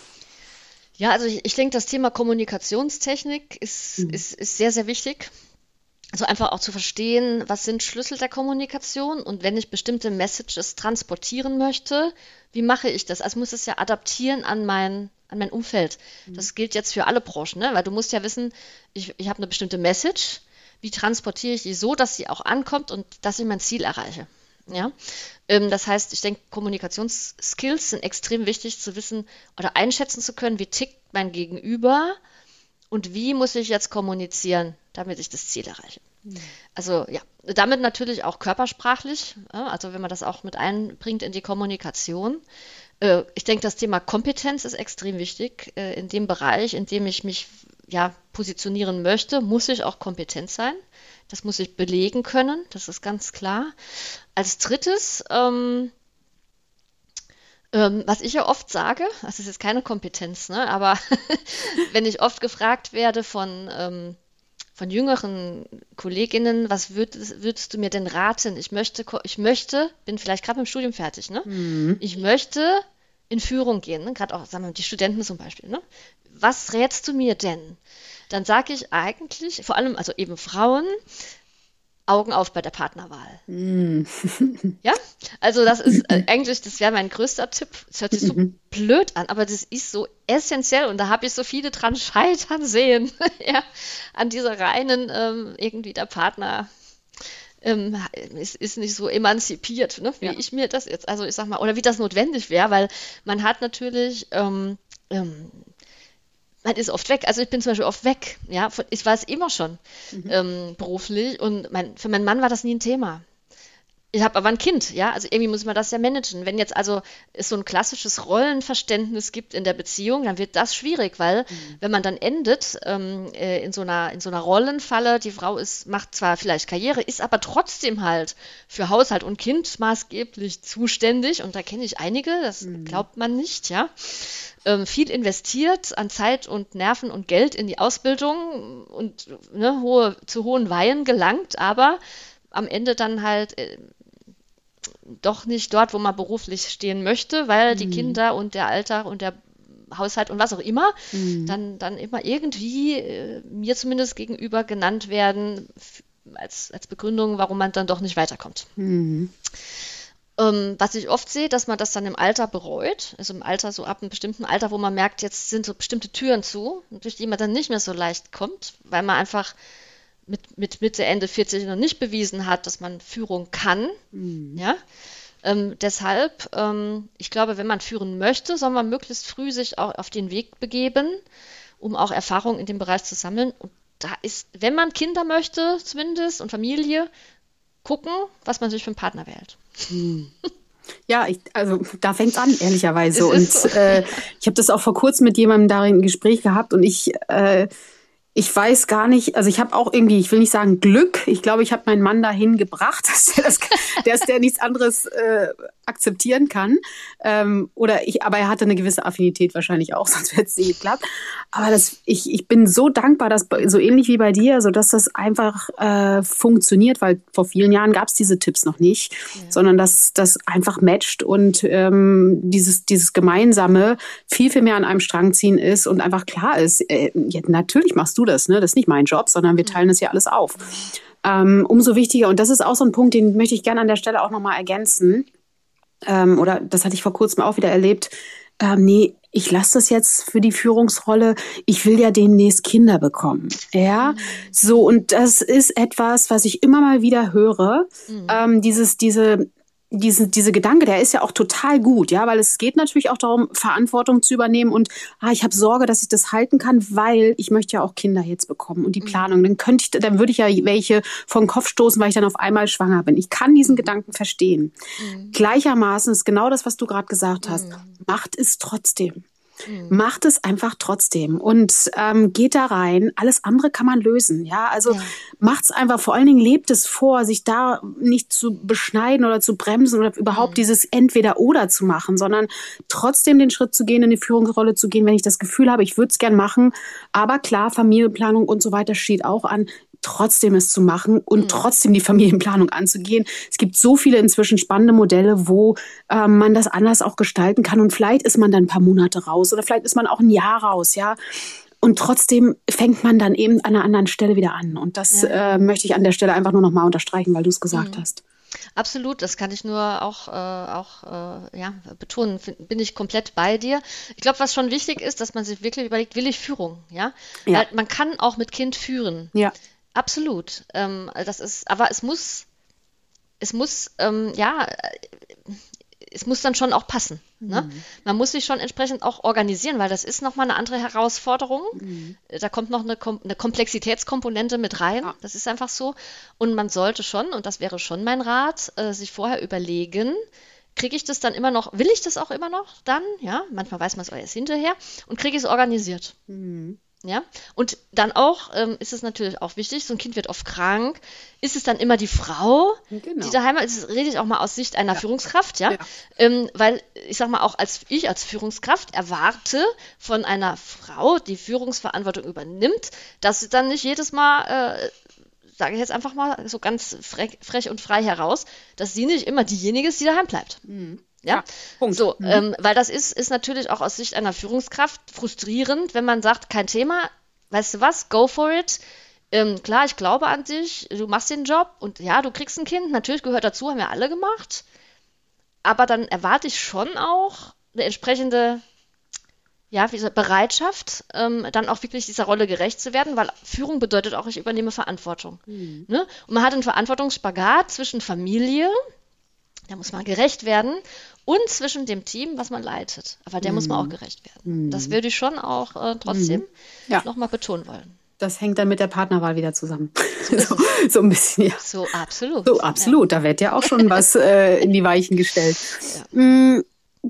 Ja, also ich, ich denke, das Thema Kommunikationstechnik ist, mhm. ist, ist sehr, sehr wichtig. Also einfach auch zu verstehen, was sind Schlüssel der Kommunikation und wenn ich bestimmte Messages transportieren möchte, wie mache ich das? Also muss es ja adaptieren an mein, an mein Umfeld. Mhm. Das gilt jetzt für alle Branchen, ne? Weil du musst ja wissen, ich, ich habe eine bestimmte Message, wie transportiere ich die so, dass sie auch ankommt und dass ich mein Ziel erreiche. Ja, ähm, das heißt, ich denke, Kommunikationsskills sind extrem wichtig zu wissen oder einschätzen zu können, wie tickt mein Gegenüber und wie muss ich jetzt kommunizieren, damit ich das Ziel erreiche. Mhm. Also ja, damit natürlich auch körpersprachlich, ja, also wenn man das auch mit einbringt in die Kommunikation. Äh, ich denke, das Thema Kompetenz ist extrem wichtig. Äh, in dem Bereich, in dem ich mich ja, positionieren möchte, muss ich auch kompetent sein. Das muss ich belegen können, das ist ganz klar. Als drittes, ähm, ähm, was ich ja oft sage, das ist jetzt keine Kompetenz, ne, aber wenn ich oft gefragt werde von, ähm, von jüngeren Kolleginnen, was würdest, würdest du mir denn raten? Ich möchte, ich möchte, bin vielleicht gerade mit dem Studium fertig, ne? Mhm. Ich möchte in Führung gehen, ne? Gerade auch, sagen wir mal, die Studenten zum Beispiel, ne? Was rätst du mir denn? Dann sage ich eigentlich, vor allem, also eben Frauen, Augen auf bei der Partnerwahl. Mm. Ja, also das ist äh, eigentlich, das wäre mein größter Tipp. Das hört sich so mhm. blöd an, aber das ist so essentiell und da habe ich so viele dran scheitern sehen, ja, an dieser reinen, ähm, irgendwie der Partner ähm, ist, ist nicht so emanzipiert, ne, wie ja. ich mir das jetzt, also ich sag mal, oder wie das notwendig wäre, weil man hat natürlich, ähm, ähm, man ist oft weg. Also ich bin zum Beispiel oft weg. Ja, ich war es immer schon mhm. ähm, beruflich und mein, für meinen Mann war das nie ein Thema. Ich habe aber ein Kind, ja, also irgendwie muss man das ja managen. Wenn jetzt also es so ein klassisches Rollenverständnis gibt in der Beziehung, dann wird das schwierig, weil mhm. wenn man dann endet ähm, äh, in so einer in so einer Rollenfalle, die Frau ist macht zwar vielleicht Karriere, ist aber trotzdem halt für Haushalt und Kind maßgeblich zuständig und da kenne ich einige, das mhm. glaubt man nicht, ja. Ähm, viel investiert an Zeit und Nerven und Geld in die Ausbildung und ne, hohe, zu hohen Weihen gelangt, aber am Ende dann halt äh, doch nicht dort, wo man beruflich stehen möchte, weil mhm. die Kinder und der Alltag und der Haushalt und was auch immer mhm. dann, dann immer irgendwie äh, mir zumindest gegenüber genannt werden f- als, als Begründung, warum man dann doch nicht weiterkommt. Mhm. Ähm, was ich oft sehe, dass man das dann im Alter bereut, also im Alter, so ab einem bestimmten Alter, wo man merkt, jetzt sind so bestimmte Türen zu, durch die man dann nicht mehr so leicht kommt, weil man einfach mit, mit Mitte, Ende vierzig noch nicht bewiesen hat, dass man Führung kann. Mhm. Ja? Ähm, deshalb, ähm, ich glaube, wenn man führen möchte, soll man möglichst früh sich auch auf den Weg begeben, um auch Erfahrung in dem Bereich zu sammeln. Und da ist, wenn man Kinder möchte, zumindest, und Familie, gucken, was man sich für einen Partner wählt. Hm. Ja, ich, also da fängt es an, ehrlicherweise. Und so. äh, ich habe das auch vor kurzem mit jemandem darin ein Gespräch gehabt und ich, äh, ich weiß gar nicht, also ich habe auch irgendwie, ich will nicht sagen Glück, ich glaube, ich habe meinen Mann dahin gebracht, dass der, das, dass der nichts anderes äh, akzeptieren kann. Ähm, oder ich, aber er hatte eine gewisse Affinität wahrscheinlich auch, sonst wäre es nie geklappt. Aber das, ich, ich bin so dankbar, dass so ähnlich wie bei dir, so dass das einfach äh, funktioniert, weil vor vielen Jahren gab es diese Tipps noch nicht, ja. sondern dass das einfach matcht und ähm, dieses, dieses gemeinsame viel, viel mehr an einem Strang ziehen ist und einfach klar ist, äh, ja, natürlich machst du das, ne? Das ist nicht mein Job, sondern wir teilen das ja alles auf. Ähm, umso wichtiger, und das ist auch so ein Punkt, den möchte ich gerne an der Stelle auch nochmal ergänzen, ähm, oder das hatte ich vor kurzem auch wieder erlebt, ähm, nee, ich lasse das jetzt für die Führungsrolle, ich will ja demnächst Kinder bekommen. Ja, mhm. so, und das ist etwas, was ich immer mal wieder höre, mhm. ähm, dieses, diese, Diese, diese Gedanke, der ist ja auch total gut, ja, weil es geht natürlich auch darum, Verantwortung zu übernehmen und ah, ich habe Sorge, dass ich das halten kann, weil ich möchte ja auch Kinder jetzt bekommen und die Planung, dann könnte ich, dann würde ich ja welche vom Kopf stoßen, weil ich dann auf einmal schwanger bin. Ich kann diesen Gedanken verstehen. Mhm. Gleichermaßen ist genau das, was du gerade gesagt hast. Mhm. Macht es trotzdem. Mhm. Macht es einfach trotzdem und ähm, geht da rein. Alles andere kann man lösen. Ja, also ja. macht's einfach. Vor allen Dingen lebt es vor, sich da nicht zu beschneiden oder zu bremsen oder überhaupt mhm. dieses Entweder-Oder zu machen, sondern trotzdem den Schritt zu gehen, in die Führungsrolle zu gehen, wenn ich das Gefühl habe, ich würde es gern machen. Aber klar, Familienplanung und so weiter steht auch an. Trotzdem es zu machen und mhm. trotzdem die Familienplanung anzugehen. Es gibt so viele inzwischen spannende Modelle, wo äh, man das anders auch gestalten kann und vielleicht ist man dann ein paar Monate raus oder vielleicht ist man auch ein Jahr raus, ja. Und trotzdem fängt man dann eben an einer anderen Stelle wieder an. Und das ja. äh, möchte ich an der Stelle einfach nur noch mal unterstreichen, weil du es gesagt mhm. hast. Absolut, das kann ich nur auch, äh, auch äh, ja, betonen, bin ich komplett bei dir. Ich glaube, was schon wichtig ist, dass man sich wirklich überlegt, will ich Führung? Ja? ja. Weil man kann auch mit Kind führen. Ja. Absolut. Ähm, das ist, aber es muss, es muss, ähm, ja, es muss dann schon auch passen. Mhm. Ne? Man muss sich schon entsprechend auch organisieren, weil das ist nochmal eine andere Herausforderung. Mhm. Da kommt noch eine, Kom- eine Komplexitätskomponente mit rein. Ja. Das ist einfach so. Und man sollte schon, und das wäre schon mein Rat, äh, sich vorher überlegen, kriege ich das dann immer noch, will ich das auch immer noch dann? Ja, manchmal weiß man es auch erst hinterher. Und kriege ich es organisiert. Mhm. Ja, und dann auch ähm, ist es natürlich auch wichtig, so ein Kind wird oft krank, ist es dann immer die Frau, genau. die daheim ist, das rede ich auch mal aus Sicht einer ja. Führungskraft, ja, ja. Ähm, weil ich sag mal auch als ich als Führungskraft erwarte von einer Frau, die Führungsverantwortung übernimmt, dass sie dann nicht jedes Mal, äh, sage ich jetzt einfach mal so ganz frech, frech und frei heraus, dass sie nicht immer diejenige ist, die daheim bleibt. Mhm. Ja, ja, Punkt. So, mhm. ähm, weil das ist, ist natürlich auch aus Sicht einer Führungskraft frustrierend, wenn man sagt, kein Thema, weißt du was, go for it. Ähm, klar, ich glaube an dich, du machst den Job und ja, du kriegst ein Kind, natürlich gehört dazu, haben wir alle gemacht. Aber dann erwarte ich schon auch eine entsprechende ja, wie gesagt, Bereitschaft, ähm, dann auch wirklich dieser Rolle gerecht zu werden, weil Führung bedeutet auch, ich übernehme Verantwortung. Mhm. Ne? Und man hat einen Verantwortungsspagat zwischen Familie, da muss man gerecht werden, und zwischen dem Team, was man leitet. Aber der mm. muss man auch gerecht werden. Mm. Das würde ich schon auch äh, trotzdem mm. ja. nochmal betonen wollen. Das hängt dann mit der Partnerwahl wieder zusammen. So, so, so ein bisschen, ja. So absolut. So absolut, ja. Da wird ja auch schon was äh, in die Weichen gestellt. Ja. Mm,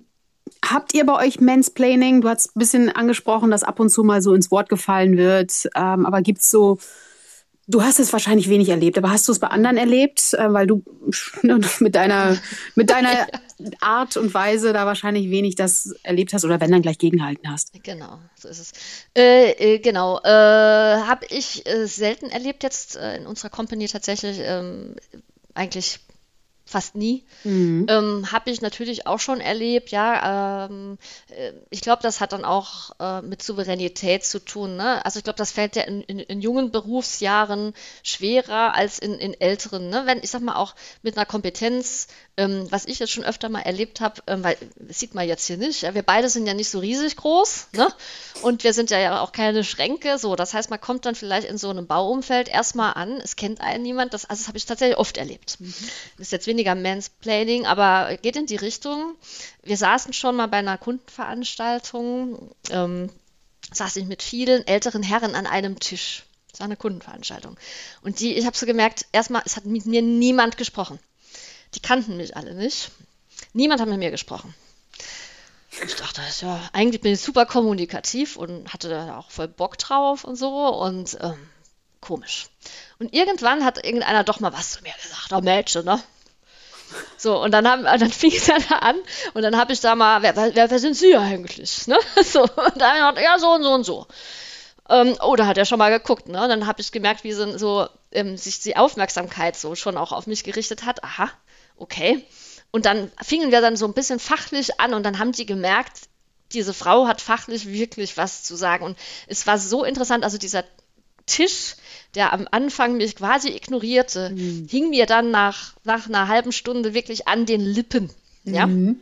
habt ihr bei euch Mansplaining? Du hast ein bisschen angesprochen, dass ab und zu mal so ins Wort gefallen wird. Ähm, aber gibt es so... Du hast es wahrscheinlich wenig erlebt, aber hast du es bei anderen erlebt, weil du mit deiner, mit deiner Art und Weise da wahrscheinlich wenig das erlebt hast oder wenn dann gleich gegengehalten hast? Genau, so ist es. Äh, äh, genau, äh, habe ich äh, selten erlebt jetzt äh, in unserer Company tatsächlich, ähm, eigentlich fast nie. Mhm. Ähm, habe ich natürlich auch schon erlebt, ja. Ähm, äh, ich glaube, das hat dann auch äh, mit Souveränität zu tun. Ne? Also ich glaube, das fällt ja in, in, in jungen Berufsjahren schwerer als in, in älteren. Ne? Wenn, ich sag mal, auch mit einer Kompetenz, ähm, was ich jetzt schon öfter mal erlebt habe, ähm, weil das sieht man jetzt hier nicht, ja, wir beide sind ja nicht so riesig groß, ne? Und wir sind ja, ja auch keine Schränke. So, das heißt, man kommt dann vielleicht in so einem Bauumfeld erstmal an, es kennt einen niemand, das, also das habe ich tatsächlich oft erlebt. Mhm. Das ist jetzt weniger Mansplaining, aber geht in die Richtung. Wir saßen schon mal bei einer Kundenveranstaltung, ähm, saß ich mit vielen älteren Herren an einem Tisch. Das war eine Kundenveranstaltung. Und die, ich habe so gemerkt, erstmal, es hat mit mir niemand gesprochen. Die kannten mich alle nicht. Niemand hat mit mir gesprochen. Und ich dachte, ja, eigentlich bin ich super kommunikativ und hatte da auch voll Bock drauf und so und ähm, komisch. Und irgendwann hat irgendeiner doch mal was zu mir gesagt, oh Mädchen, ne? So, und dann, haben, dann fing es dann an und dann habe ich da mal, wer, wer, wer sind Sie eigentlich? Ne? So, und dann hat er, ja, so und so und so. Ähm, oh, da hat er schon mal geguckt, ne? Und dann habe ich gemerkt, wie so, so ähm, sich die Aufmerksamkeit so schon auch auf mich gerichtet hat. Aha, okay. Und dann fingen wir dann so ein bisschen fachlich an und dann haben die gemerkt, diese Frau hat fachlich wirklich was zu sagen. Und es war so interessant, also dieser Tisch, der am Anfang mich quasi ignorierte, mhm. hing mir dann nach, nach einer halben Stunde wirklich an den Lippen. Ja? Mhm.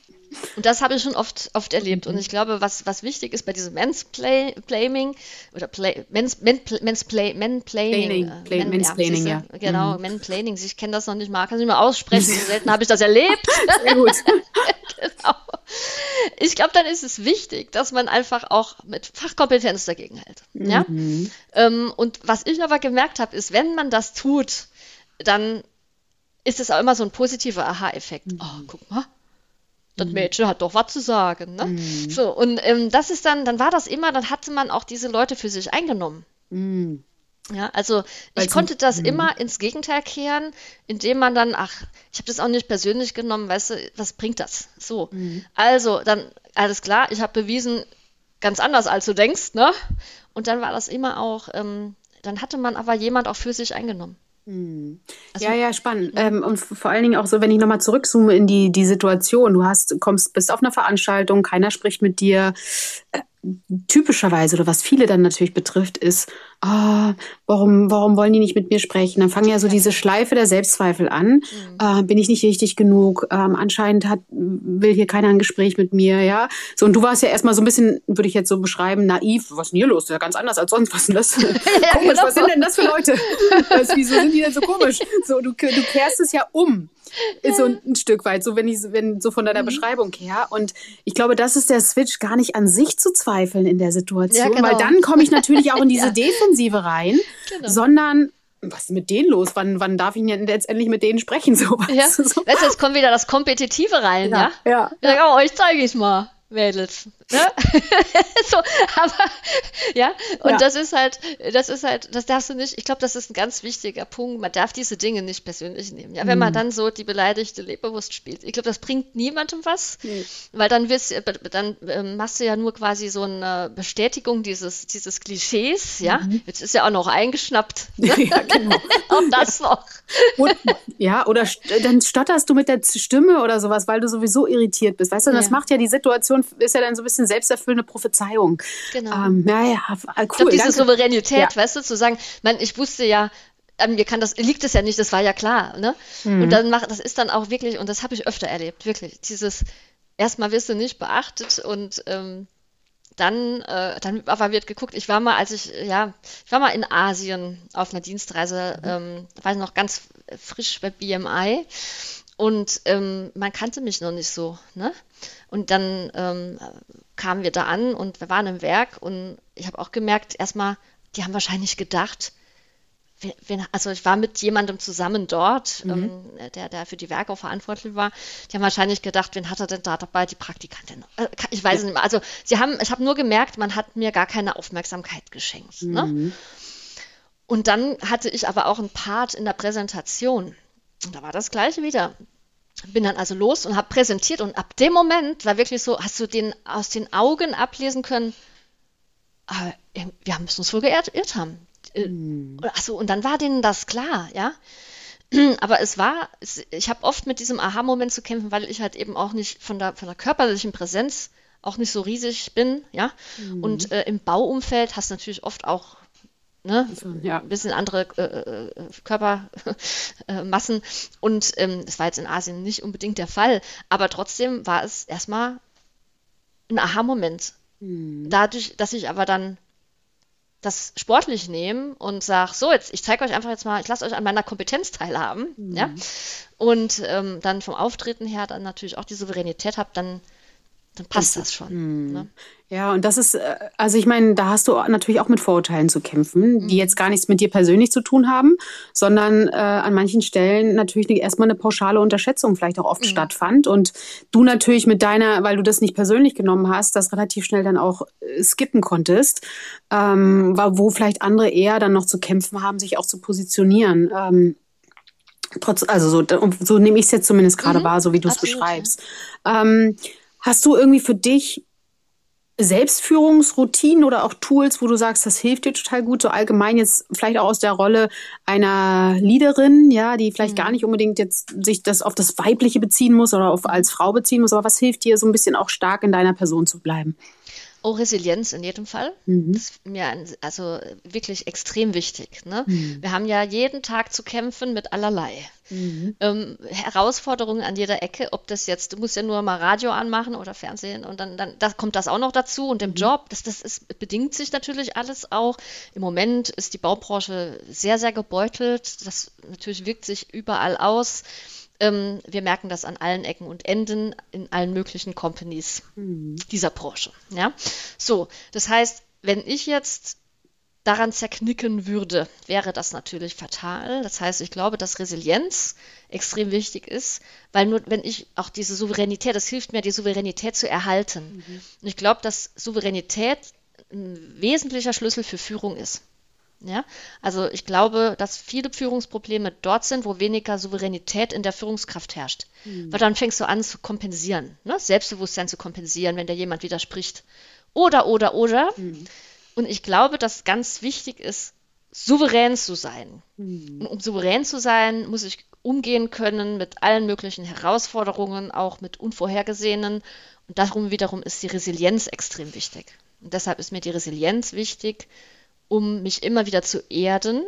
Und das habe ich schon oft, oft erlebt. Und ich glaube, was, was wichtig ist bei diesem Mansplaining oder Play, Mans, Man, Mansplay, Manplaining. Äh, Play, Man, Mansplaining, ja. ja. Genau, mhm. Manplaining. Ich kenne das noch nicht mal, kann es nicht mal aussprechen. So selten habe ich das erlebt. Sehr gut. Genau. Ich glaube, dann ist es wichtig, dass man einfach auch mit Fachkompetenz dagegen hält. Mhm. Ja? Ähm, und was ich aber gemerkt habe, ist, wenn man das tut, dann ist es auch immer so ein positiver Aha-Effekt. Mhm. Oh, guck mal. Das Mädchen hat doch was zu sagen, ne? Mm. So, und ähm, das ist dann, dann war das immer, dann hatte man auch diese Leute für sich eingenommen. Mm. Ja, also Weil ich konnte das mm. immer ins Gegenteil kehren, indem man dann, ach, ich habe das auch nicht persönlich genommen, weißt du, was bringt das? So, mm. also dann, alles klar, ich habe bewiesen, ganz anders als du denkst, ne? Und dann war das immer auch, ähm, dann hatte man aber jemand auch für sich eingenommen. Also, ja, ja, spannend. Ja. Ähm, und vor allen Dingen auch so, wenn ich nochmal zurückzoome in die, die Situation. Du hast, kommst, bist auf einer Veranstaltung, keiner spricht mit dir. Äh, typischerweise, oder was viele dann natürlich betrifft, ist, oh, warum, warum wollen die nicht mit mir sprechen? Dann fangen ja so diese Schleife der Selbstzweifel an. Mhm. Äh, bin ich nicht richtig genug? Ähm, anscheinend hat, will hier keiner ein Gespräch mit mir, ja. So, und du warst ja erstmal so ein bisschen, würde ich jetzt so beschreiben, naiv. Was ist denn hier los? Das ist ja ganz anders als sonst. Was ist denn das? Ja, komisch, genau. Was sind denn das für Leute? Das, wieso sind die denn so komisch? So, du, du kehrst es ja um. Ist so ein, ein Stück weit, so wenn ich wenn so von deiner mhm. Beschreibung her. Und ich glaube, das ist der Switch, gar nicht an sich zu zweifeln in der Situation, ja, genau. weil dann komme ich natürlich auch in diese ja. Defensive rein, genau. sondern was ist mit denen los? Wann, wann darf ich denn jetzt endlich mit denen sprechen? So, ja. weißt du, so. Weißt du, jetzt kommt wieder das Kompetitive rein, ja? Ja. ja. Ich sage, oh, euch zeige ich mal. Mädels. Ne? so, aber ja, und ja. das ist halt, das ist halt, das darfst du nicht, ich glaube, das ist ein ganz wichtiger Punkt, man darf diese Dinge nicht persönlich nehmen. Ja, wenn man dann so die beleidigte Leberwurst spielt. Ich glaube, das bringt niemandem was, mhm. weil dann wirst dann ähm, machst du ja nur quasi so eine Bestätigung dieses, dieses Klischees, ja. Mhm. Jetzt ist ja auch noch eingeschnappt. Ne? Ja, genau. Auch das noch. Und, ja, oder st- dann stotterst du mit der Stimme oder sowas, weil du sowieso irritiert bist. Weißt du, das ja. macht ja die Situation, ist ja dann so ein bisschen selbsterfüllende Prophezeiung. Genau. Ähm, ja, ja, cool. Ich glaube, diese Danke. Souveränität, ja. weißt du, zu sagen, man, ich wusste ja, an mir kann das, liegt es ja nicht, das war ja klar, ne? Mhm. Und dann macht, das ist dann auch wirklich, und das habe ich öfter erlebt, wirklich, dieses, erstmal wirst du nicht beachtet und ähm, dann, äh, dann aber wird geguckt, ich war mal, als ich, ja, ich war mal in Asien auf einer Dienstreise, mhm. ähm, war ich noch ganz frisch bei B M I und ähm, man kannte mich noch nicht so, ne? Und dann ähm, kamen wir da an und wir waren im Werk und ich habe auch gemerkt, erstmal, die haben wahrscheinlich gedacht, wen, wen, also ich war mit jemandem zusammen dort, mhm. ähm, der, der für die Werke auch verantwortlich war, die haben wahrscheinlich gedacht, wen hat er denn da dabei, die Praktikantin? Äh, ich weiß es nicht mehr. Also sie haben, ich habe nur gemerkt, man hat mir gar keine Aufmerksamkeit geschenkt. Mhm. Ne? Und dann hatte ich aber auch einen Part in der Präsentation. Und da war das Gleiche wieder. Bin dann also los und habe präsentiert und ab dem Moment war wirklich so, hast du den aus den Augen ablesen können, äh, wir müssen uns wohl geirrt, geirrt haben. Mm. Achso, und dann war denen das klar, ja. Aber es war, es, ich habe oft mit diesem Aha-Moment zu kämpfen, weil ich halt eben auch nicht von der, von der körperlichen Präsenz auch nicht so riesig bin, ja. Mm. Und äh, im Bauumfeld hast du natürlich oft auch Ne? Also, ja. Ein bisschen andere äh, Körpermassen äh, und ähm, das war jetzt in Asien nicht unbedingt der Fall, aber trotzdem war es erstmal ein Aha-Moment. Hm. Dadurch, dass ich aber dann das sportlich nehme und sage, so jetzt, ich zeige euch einfach jetzt mal, ich lasse euch an meiner Kompetenz teilhaben, hm. ja, und ähm, dann vom Auftreten her dann natürlich auch die Souveränität habe, dann dann passt das, das schon. Hm. Ne? Ja, und das ist, also ich meine, da hast du natürlich auch mit Vorurteilen zu kämpfen, die jetzt gar nichts mit dir persönlich zu tun haben, sondern äh, an manchen Stellen natürlich erstmal eine pauschale Unterschätzung vielleicht auch oft mhm. stattfand und du natürlich mit deiner, weil du das nicht persönlich genommen hast, das relativ schnell dann auch äh, skippen konntest, ähm, wo vielleicht andere eher dann noch zu kämpfen haben, sich auch zu positionieren. Ähm, Trotz, also so, so nehme ich es jetzt zumindest gerade Mhm, wahr, so wie du es absolut, ja. beschreibst. Ähm, hast du irgendwie für dich Selbstführungsroutinen oder auch Tools, wo du sagst, das hilft dir total gut, so allgemein jetzt vielleicht auch aus der Rolle einer Leaderin, ja, die vielleicht gar Mhm. nicht unbedingt jetzt sich das auf das Weibliche beziehen muss oder auf als Frau beziehen muss, aber was hilft dir so ein bisschen auch stark in deiner Person zu bleiben? Oh, Resilienz in jedem Fall. Mhm. Das ist mir ein, also wirklich extrem wichtig. Ne? Mhm. Wir haben ja jeden Tag zu kämpfen mit allerlei. Mhm. Ähm, Herausforderungen an jeder Ecke, ob das jetzt, du musst ja nur mal Radio anmachen oder Fernsehen und dann, dann da kommt das auch noch dazu und im Mhm. Job, das, das ist, bedingt sich natürlich alles auch. Im Moment ist die Baubranche sehr, sehr gebeutelt. Das natürlich wirkt sich überall aus. Ähm, wir merken das an allen Ecken und Enden in allen möglichen Companies Mhm. dieser Branche. Ja? So, das heißt, wenn ich jetzt daran zerknicken würde, wäre das natürlich fatal. Das heißt, ich glaube, dass Resilienz extrem wichtig ist, weil nur wenn ich auch diese Souveränität, das hilft mir, die Souveränität zu erhalten. Mhm. Und ich glaube, dass Souveränität ein wesentlicher Schlüssel für Führung ist. Ja, also ich glaube, dass viele Führungsprobleme dort sind, wo weniger Souveränität in der Führungskraft herrscht. Mhm. Weil dann fängst du an zu kompensieren, ne? Selbstbewusstsein zu kompensieren, wenn dir jemand widerspricht. Oder, oder, oder. Mhm. Und ich glaube, dass ganz wichtig ist, souverän zu sein. Mhm. Und um souverän zu sein, muss ich umgehen können mit allen möglichen Herausforderungen, auch mit unvorhergesehenen. Und darum wiederum ist die Resilienz extrem wichtig. Und deshalb ist mir die Resilienz wichtig, um mich immer wieder zu erden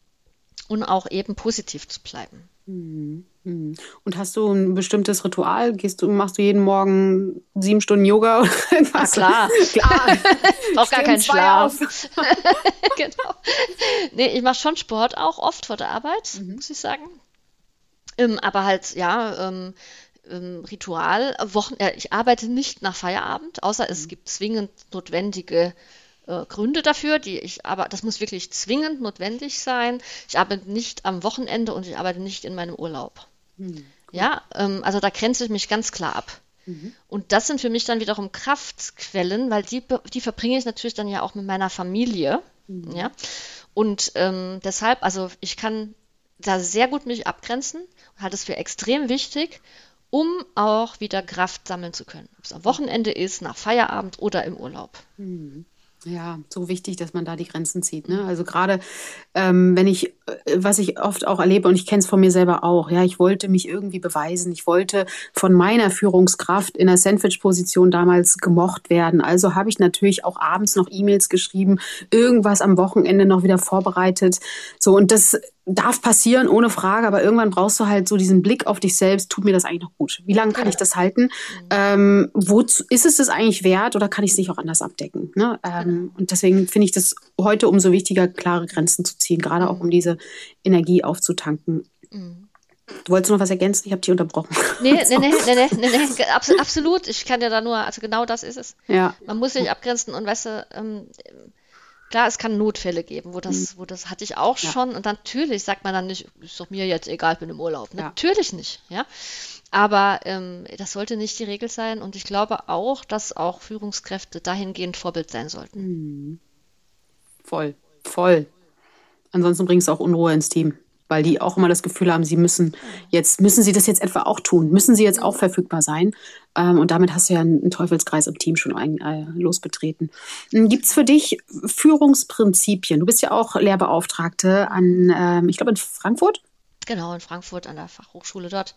und auch eben positiv zu bleiben. Mhm. Mhm. Und hast du ein bestimmtes Ritual? Gehst du, machst du jeden Morgen sieben Stunden Yoga oder Na irgendwas? klar, Klar. braucht gar Stehen keinen zwei Schlaf. auf. Genau. Nee, ich mache schon Sport auch oft vor der Arbeit, Mhm. muss ich sagen. Ähm, aber halt, ja, ähm, ähm, Ritual, Wochen, äh, ich arbeite nicht nach Feierabend, außer es gibt zwingend notwendige äh, Gründe dafür, die ich aber, das muss wirklich zwingend notwendig sein. Ich arbeite nicht am Wochenende und ich arbeite nicht in meinem Urlaub. Mhm. Ja, ähm, also da grenze ich mich ganz klar ab. Mhm. Und das sind für mich dann wiederum Kraftquellen, weil die, be- die verbringe ich natürlich dann ja auch mit meiner Familie. Mhm. Ja, und ähm, deshalb, also ich kann da sehr gut mich abgrenzen und halte es für extrem wichtig, um auch wieder Kraft sammeln zu können. Ob es am Wochenende ist, nach Feierabend oder im Urlaub. Mhm. Ja, so wichtig, dass man da die Grenzen zieht. Ne? Also gerade, ähm, wenn ich, äh, was ich oft auch erlebe, und ich kenne es von mir selber auch, ja, ich wollte mich irgendwie beweisen, ich wollte von meiner Führungskraft in der Sandwich-Position damals gemocht werden. Also habe ich natürlich auch abends noch E-Mails geschrieben, irgendwas am Wochenende noch wieder vorbereitet. So, und das darf passieren, ohne Frage, aber irgendwann brauchst du halt so diesen Blick auf dich selbst, tut mir das eigentlich noch gut? Wie lange kann ich Genau. das halten? Ähm, wozu, ist es das eigentlich wert oder kann ich es nicht auch anders abdecken? Ne? Ähm, Genau. und deswegen finde ich das heute umso wichtiger, klare Grenzen zu ziehen, gerade auch um diese Energie aufzutanken. Mhm. Du wolltest noch was ergänzen? Ich habe dich unterbrochen. Nee, nee, So. nee, nee, nee, nee, nee, ge- abs- absolut. Ich kann dir da nur, also genau das ist es. Ja. Man muss sich abgrenzen und weißt du, ähm, klar, es kann Notfälle geben, wo das, wo das hatte ich auch Ja. schon. Und natürlich sagt man dann nicht, ist doch mir jetzt egal, ich bin im Urlaub. Ja. Natürlich nicht, ja. Aber ähm, das sollte nicht die Regel sein. Und ich glaube auch, dass auch Führungskräfte dahingehend Vorbild sein sollten. Voll, voll. Ansonsten bringst du auch Unruhe ins Team, weil die auch immer das Gefühl haben, sie müssen jetzt, müssen sie das jetzt etwa auch tun? Müssen sie jetzt auch verfügbar sein? Ähm, und damit hast du ja einen, einen Teufelskreis im Team schon ein, äh, losbetreten. Gibt es für dich Führungsprinzipien? Du bist ja auch Lehrbeauftragte an, ähm, ich glaube in Frankfurt. Genau, in Frankfurt an der Fachhochschule dort.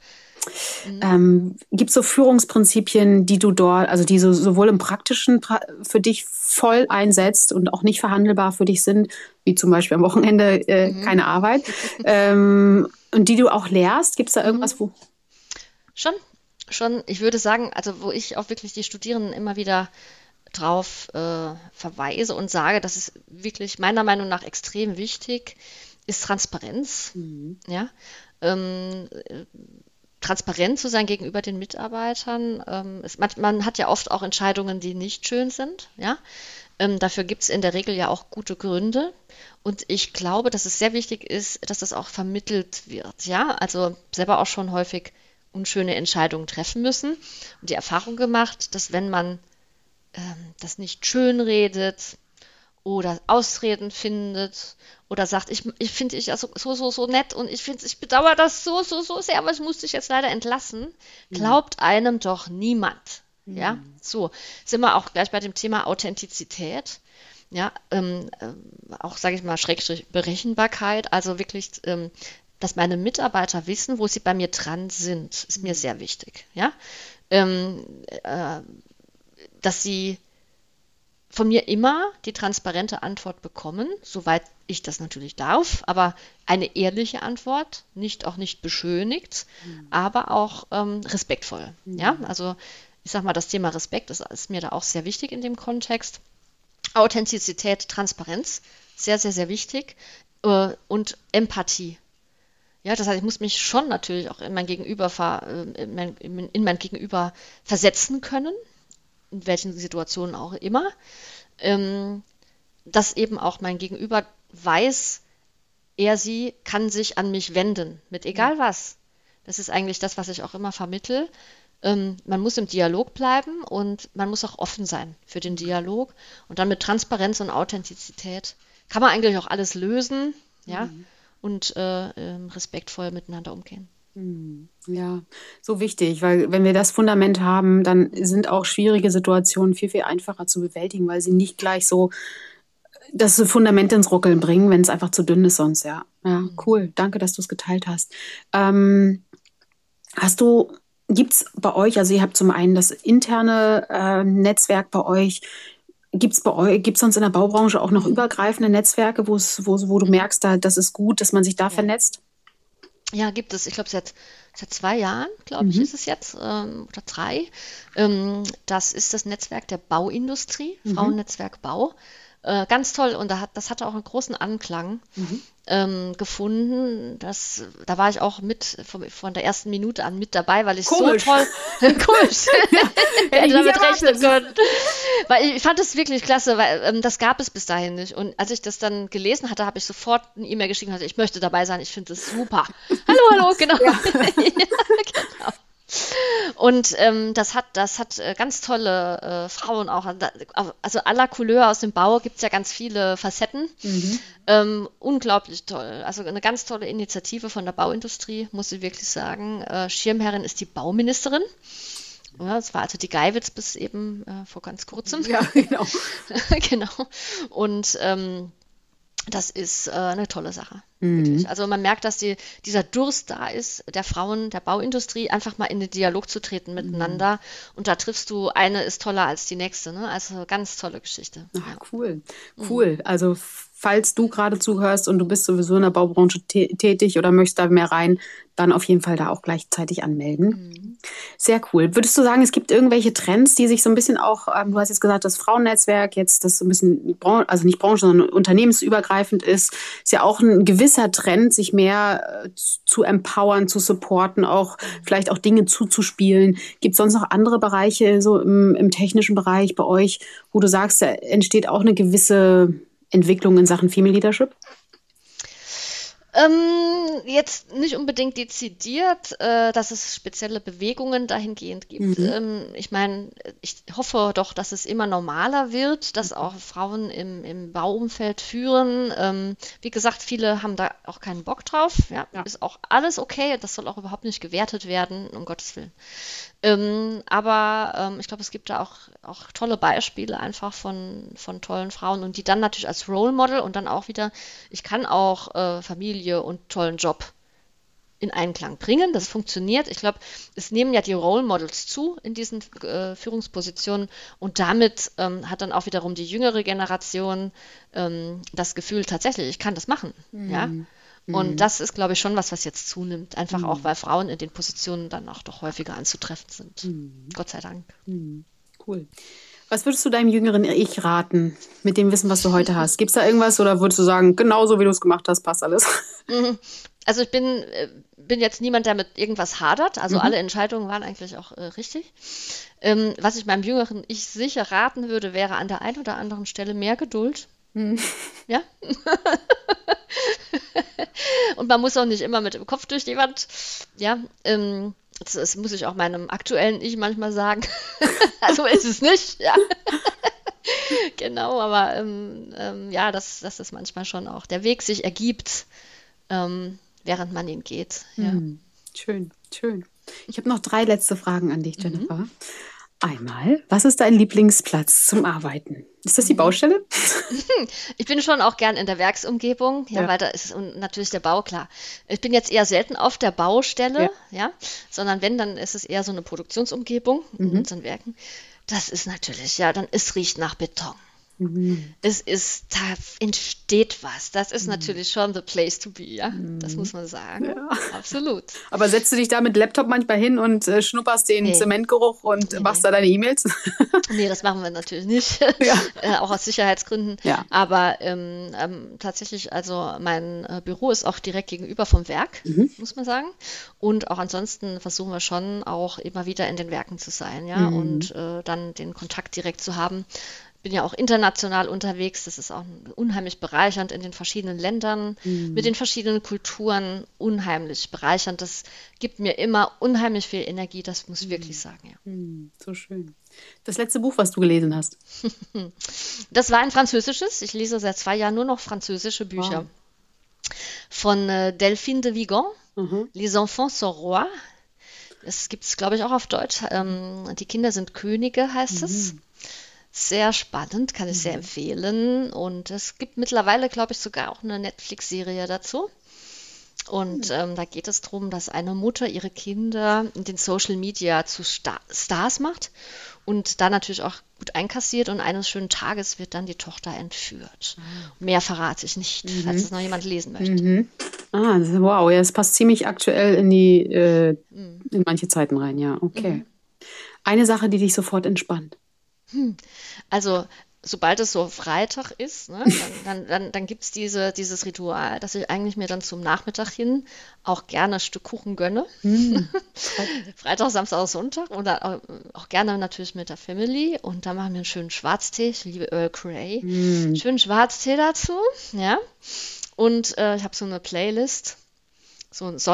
Ähm, gibt es so Führungsprinzipien, die du dort, also die so, sowohl im Praktischen pra für dich voll einsetzt und auch nicht verhandelbar für dich sind, wie zum Beispiel am Wochenende äh, Mhm. keine Arbeit, ähm, und die du auch lehrst? Gibt es da irgendwas, wo? Schon, schon. Ich würde sagen, also wo ich auch wirklich die Studierenden immer wieder drauf äh, verweise und sage, das ist wirklich meiner Meinung nach extrem wichtig, ist Transparenz. Ja, ähm, äh, transparent zu sein gegenüber den Mitarbeitern. Ähm, es, man, man hat ja oft auch Entscheidungen, die nicht schön sind. Ja, ähm, dafür gibt es in der Regel ja auch gute Gründe. Und ich glaube, dass es sehr wichtig ist, dass das auch vermittelt wird. Ja, also selber auch schon häufig unschöne Entscheidungen treffen müssen und die Erfahrung gemacht, dass wenn man ähm, das nicht schön redet oder Ausreden findet oder sagt, ich, ich finde dich ja so, so, so, so nett und ich finde, ich bedauere das so, so, so sehr, aber ich muss dich jetzt leider entlassen, glaubt einem doch niemand. Ja, so sind wir auch gleich bei dem Thema Authentizität. Ja, ähm, ähm, auch, sage ich mal, Schrägstrich Berechenbarkeit, also wirklich, ähm, dass meine Mitarbeiter wissen, wo sie bei mir dran sind, ist mir sehr wichtig. Ja, ähm, äh, dass sie von mir immer die transparente Antwort bekommen, soweit ich das natürlich darf, aber eine ehrliche Antwort, nicht auch nicht beschönigt, mhm. aber auch ähm, respektvoll. Mhm. Ja, also ich sag mal, das Thema Respekt ist, ist mir da auch sehr wichtig in dem Kontext. Authentizität, Transparenz, sehr, sehr, sehr wichtig äh, und Empathie. Ja, das heißt, ich muss mich schon natürlich auch in mein Gegenüber ver, in mein, in mein Gegenüber versetzen können, in welchen Situationen auch immer, ähm, dass eben auch mein Gegenüber weiß, er, sie kann sich an mich wenden, mit egal was. Das ist eigentlich das, was ich auch immer vermittle. Ähm, man muss im Dialog bleiben und man muss auch offen sein für den Dialog. Und dann mit Transparenz und Authentizität kann man eigentlich auch alles lösen, ja, mhm. und äh, äh, respektvoll miteinander umgehen. Ja, so wichtig, weil wenn wir das Fundament haben, dann sind auch schwierige Situationen viel, viel einfacher zu bewältigen, weil sie nicht gleich so das Fundament ins Ruckeln bringen, wenn es einfach zu dünn ist sonst, ja. Ja, cool. Danke, dass du es geteilt hast. Ähm, hast du, gibt's bei euch, also ihr habt zum einen das interne äh, Netzwerk bei euch, Gibt es bei euch, gibt's sonst in der Baubranche auch noch übergreifende Netzwerke, wo es, wo, wo du merkst, da, das ist gut, dass man sich da ja. vernetzt? Ja, gibt es. Ich glaube, seit, seit zwei Jahren, glaube ich, mhm. ist es jetzt, ähm, oder drei. Ähm, das ist das Netzwerk der Bauindustrie, mhm. Frauennetzwerk Bau. Äh, ganz toll und da hat, das hatte auch einen großen Anklang mhm. ähm, gefunden. Das, da war ich auch mit von, von der ersten Minute an mit dabei, weil ich Komisch. so toll, komisch, ja, hätte damit rechnen können. Weil ich fand es wirklich klasse, weil ähm, das gab es bis dahin nicht. Und als ich das dann gelesen hatte, habe ich sofort eine E-Mail geschrieben und gesagt, ich möchte dabei sein, ich finde das super. Hallo, hallo, genau. Ja. Ja, genau. Und ähm, das hat, das hat äh, ganz tolle äh, Frauen auch, also aller Couleur aus dem Bau gibt es ja ganz viele Facetten. Mhm. Ähm, unglaublich toll. Also eine ganz tolle Initiative von der Bauindustrie, muss ich wirklich sagen. Äh, Schirmherrin ist die Bauministerin. Ja, das war also die Geiwitz bis eben äh, vor ganz kurzem. Ja, genau. Genau. Und ähm, das ist äh, eine tolle Sache. Mhm. Wirklich. Also man merkt, dass die, dieser Durst da ist, der Frauen, der Bauindustrie, einfach mal in den Dialog zu treten miteinander. Mhm. Und da triffst du, eine ist toller als die nächste. Ne? Also ganz tolle Geschichte. Ach, ja. Cool. Cool. Mhm. Also falls du gerade zuhörst und du bist sowieso in der Baubranche tä- tätig oder möchtest da mehr rein, dann auf jeden Fall da auch gleichzeitig anmelden. Mhm. Sehr cool. Würdest du sagen, es gibt irgendwelche Trends, die sich so ein bisschen auch, ähm, du hast jetzt gesagt, das Frauennetzwerk, jetzt das so ein bisschen, also nicht branchen-, sondern unternehmensübergreifend ist, ist ja auch ein gewisser Trend, sich mehr äh, zu empowern, zu supporten, auch mhm. vielleicht auch Dinge zuzuspielen. Gibt es sonst noch andere Bereiche, so im, im technischen Bereich bei euch, wo du sagst, da entsteht auch eine gewisse Entwicklung in Sachen Female Leadership? Ähm, jetzt nicht unbedingt dezidiert, äh, dass es spezielle Bewegungen dahingehend gibt. Mhm. Ähm, ich meine, ich hoffe doch, dass es immer normaler wird, dass auch Frauen im, im Bauumfeld führen. Ähm, wie gesagt, viele haben da auch keinen Bock drauf. Ja, ja. Ist auch alles okay. Das soll auch überhaupt nicht gewertet werden, um Gottes Willen. Ähm, aber ähm, ich glaube, es gibt da auch, auch tolle Beispiele einfach von, von tollen Frauen und die dann natürlich als Role Model und dann auch wieder, ich kann auch äh, Familie und tollen Job in Einklang bringen. Das funktioniert. Ich glaube, es nehmen ja die Role Models zu in diesen äh, Führungspositionen und damit ähm, hat dann auch wiederum die jüngere Generation ähm, das Gefühl, tatsächlich, ich kann das machen. Mhm. Ja. Und mhm. das ist, glaube ich, schon was, was jetzt zunimmt. Einfach mhm. auch, weil Frauen in den Positionen dann auch doch häufiger anzutreffen sind. Mhm. Gott sei Dank. Mhm. Cool. Was würdest du deinem jüngeren Ich raten, mit dem Wissen, was du heute hast? Gibt es da irgendwas oder würdest du sagen, genauso wie du es gemacht hast, passt alles? Also ich bin, bin jetzt niemand, der mit irgendwas hadert. Also mhm. alle Entscheidungen waren eigentlich auch äh, richtig. Ähm, was ich meinem jüngeren Ich sicher raten würde, wäre an der einen oder anderen Stelle mehr Geduld. Mhm. Ja? Und man muss auch nicht immer mit dem Kopf durch die Wand. Ja, ähm, das, das muss ich auch meinem aktuellen Ich manchmal sagen. So ist es nicht. Ja. Genau, aber ähm, ähm, ja, dass, dass das manchmal schon auch der Weg sich ergibt, ähm, während man ihn geht. Ja. Hm, schön, schön. Ich habe noch drei letzte Fragen an dich, Jennifer. Mhm. Einmal, was ist dein Lieblingsplatz zum Arbeiten? Ist das die Baustelle? Ich bin schon auch gern in der Werksumgebung, ja, ja. weil da ist und natürlich der Bau, klar. Ich bin jetzt eher selten auf der Baustelle, ja, ja sondern wenn, dann ist es eher so eine Produktionsumgebung mhm. in unseren Werken. Das ist natürlich, ja, dann es riecht nach Beton. Mhm. Es ist, da entsteht was. Das ist mhm. natürlich schon the place to be, ja. Mhm. Das muss man sagen. Ja. Absolut. Aber setzt du dich da mit Laptop manchmal hin und äh, schnupperst den nee. Zementgeruch und nee, machst nee. da deine E-Mails? Nee, das machen wir natürlich nicht. Ja. äh, auch aus Sicherheitsgründen. Ja. Aber ähm, ähm, tatsächlich, also mein äh, Büro ist auch direkt gegenüber vom Werk, mhm. muss man sagen. Und auch ansonsten versuchen wir schon auch immer wieder in den Werken zu sein, ja, mhm. und äh, dann den Kontakt direkt zu haben. Bin ja auch international unterwegs, das ist auch unheimlich bereichernd in den verschiedenen Ländern, mhm. mit den verschiedenen Kulturen, unheimlich bereichernd. Das gibt mir immer unheimlich viel Energie, das muss ich mhm. wirklich sagen. Ja. Mhm. So schön. Das letzte Buch, was du gelesen hast? Das war ein französisches, ich lese seit zwei Jahren nur noch französische Bücher. Wow. Von äh, Delphine de Vigan, mhm. Les Enfants sont rois. Das gibt es, glaube ich, auch auf Deutsch. Ähm, die Kinder sind Könige, heißt mhm. es. Sehr spannend, kann ich sehr empfehlen. Und es gibt mittlerweile, glaube ich, sogar auch eine Netflix-Serie dazu. Und ähm, da geht es darum, dass eine Mutter ihre Kinder in den Social Media zu Star- Stars macht und da natürlich auch gut einkassiert. Und eines schönen Tages wird dann die Tochter entführt. Mhm. Mehr verrate ich nicht, mhm. falls es noch jemand lesen möchte. Mhm. Ah, wow, ja, es passt ziemlich aktuell in die äh, mhm. in manche Zeiten rein, ja, okay. Mhm. Eine Sache, die dich sofort entspannt. Also, sobald es so Freitag ist, ne, dann, dann, dann, dann gibt es diese, dieses Ritual, dass ich eigentlich mir dann zum Nachmittag hin auch gerne ein Stück Kuchen gönne. Mm. Freitag, Samstag, Sonntag oder auch, auch gerne natürlich mit der Family. Und dann machen wir einen schönen Schwarztee. Ich liebe Earl Grey. Mm. Schönen Schwarztee dazu. Ja. Und äh, ich habe so eine Playlist, so ein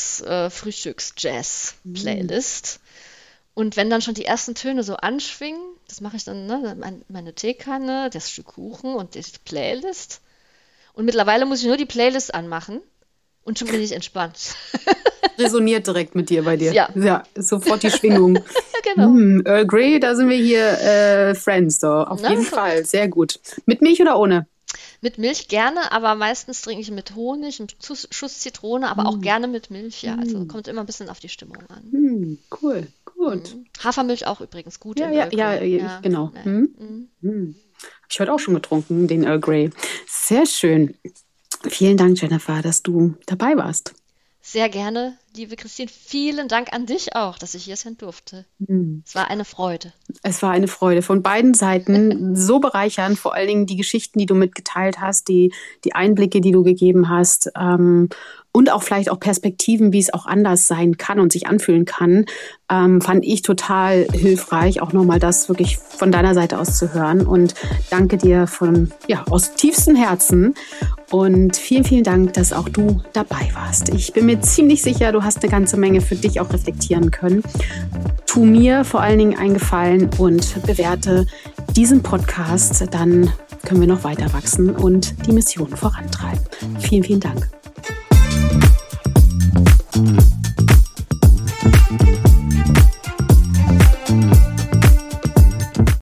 Sonntags-Frühstücks-Jazz-Playlist. Mm. Und wenn dann schon die ersten Töne so anschwingen, das mache ich dann, ne, meine Teekanne, das Stück Kuchen und die Playlist. Und mittlerweile muss ich nur die Playlist anmachen und schon bin ich entspannt. Resoniert direkt mit dir bei dir. Ja. Ja, sofort die Schwingung. Genau. Hm, Earl Grey, da sind wir hier äh, Friends, so. Auf Na, jeden so. Fall, sehr gut. Mit Milch oder ohne? Mit Milch gerne, aber meistens trinke ich mit Honig, mit Schuss Zitrone, aber mm. auch gerne mit Milch. Ja, also kommt immer ein bisschen auf die Stimmung an. Mm, cool, gut. Mm. Hafermilch auch übrigens gut. Ja, ja, ja, ja, genau. Ja. Hm? Mm. Mm. Habe ich heute auch schon getrunken, den Earl Grey. Sehr schön. Vielen Dank, Jennifer, dass du dabei warst. Sehr gerne, liebe Christine. Vielen Dank an dich auch, dass ich hier sein durfte. Mhm. Es war eine Freude. Es war eine Freude. Von beiden Seiten so bereichernd. Vor allen Dingen die Geschichten, die du mitgeteilt hast, die, die Einblicke, die du gegeben hast. Ähm, und auch vielleicht auch Perspektiven, wie es auch anders sein kann und sich anfühlen kann, ähm, fand ich total hilfreich, auch nochmal das wirklich von deiner Seite aus zu hören. Und danke dir von, ja, aus tiefstem Herzen. Und vielen, vielen Dank, dass auch du dabei warst. Ich bin mir ziemlich sicher, du hast eine ganze Menge für dich auch reflektieren können. Tu mir vor allen Dingen einen Gefallen und bewerte diesen Podcast. Dann können wir noch weiter wachsen und die Mission vorantreiben. Vielen, vielen Dank.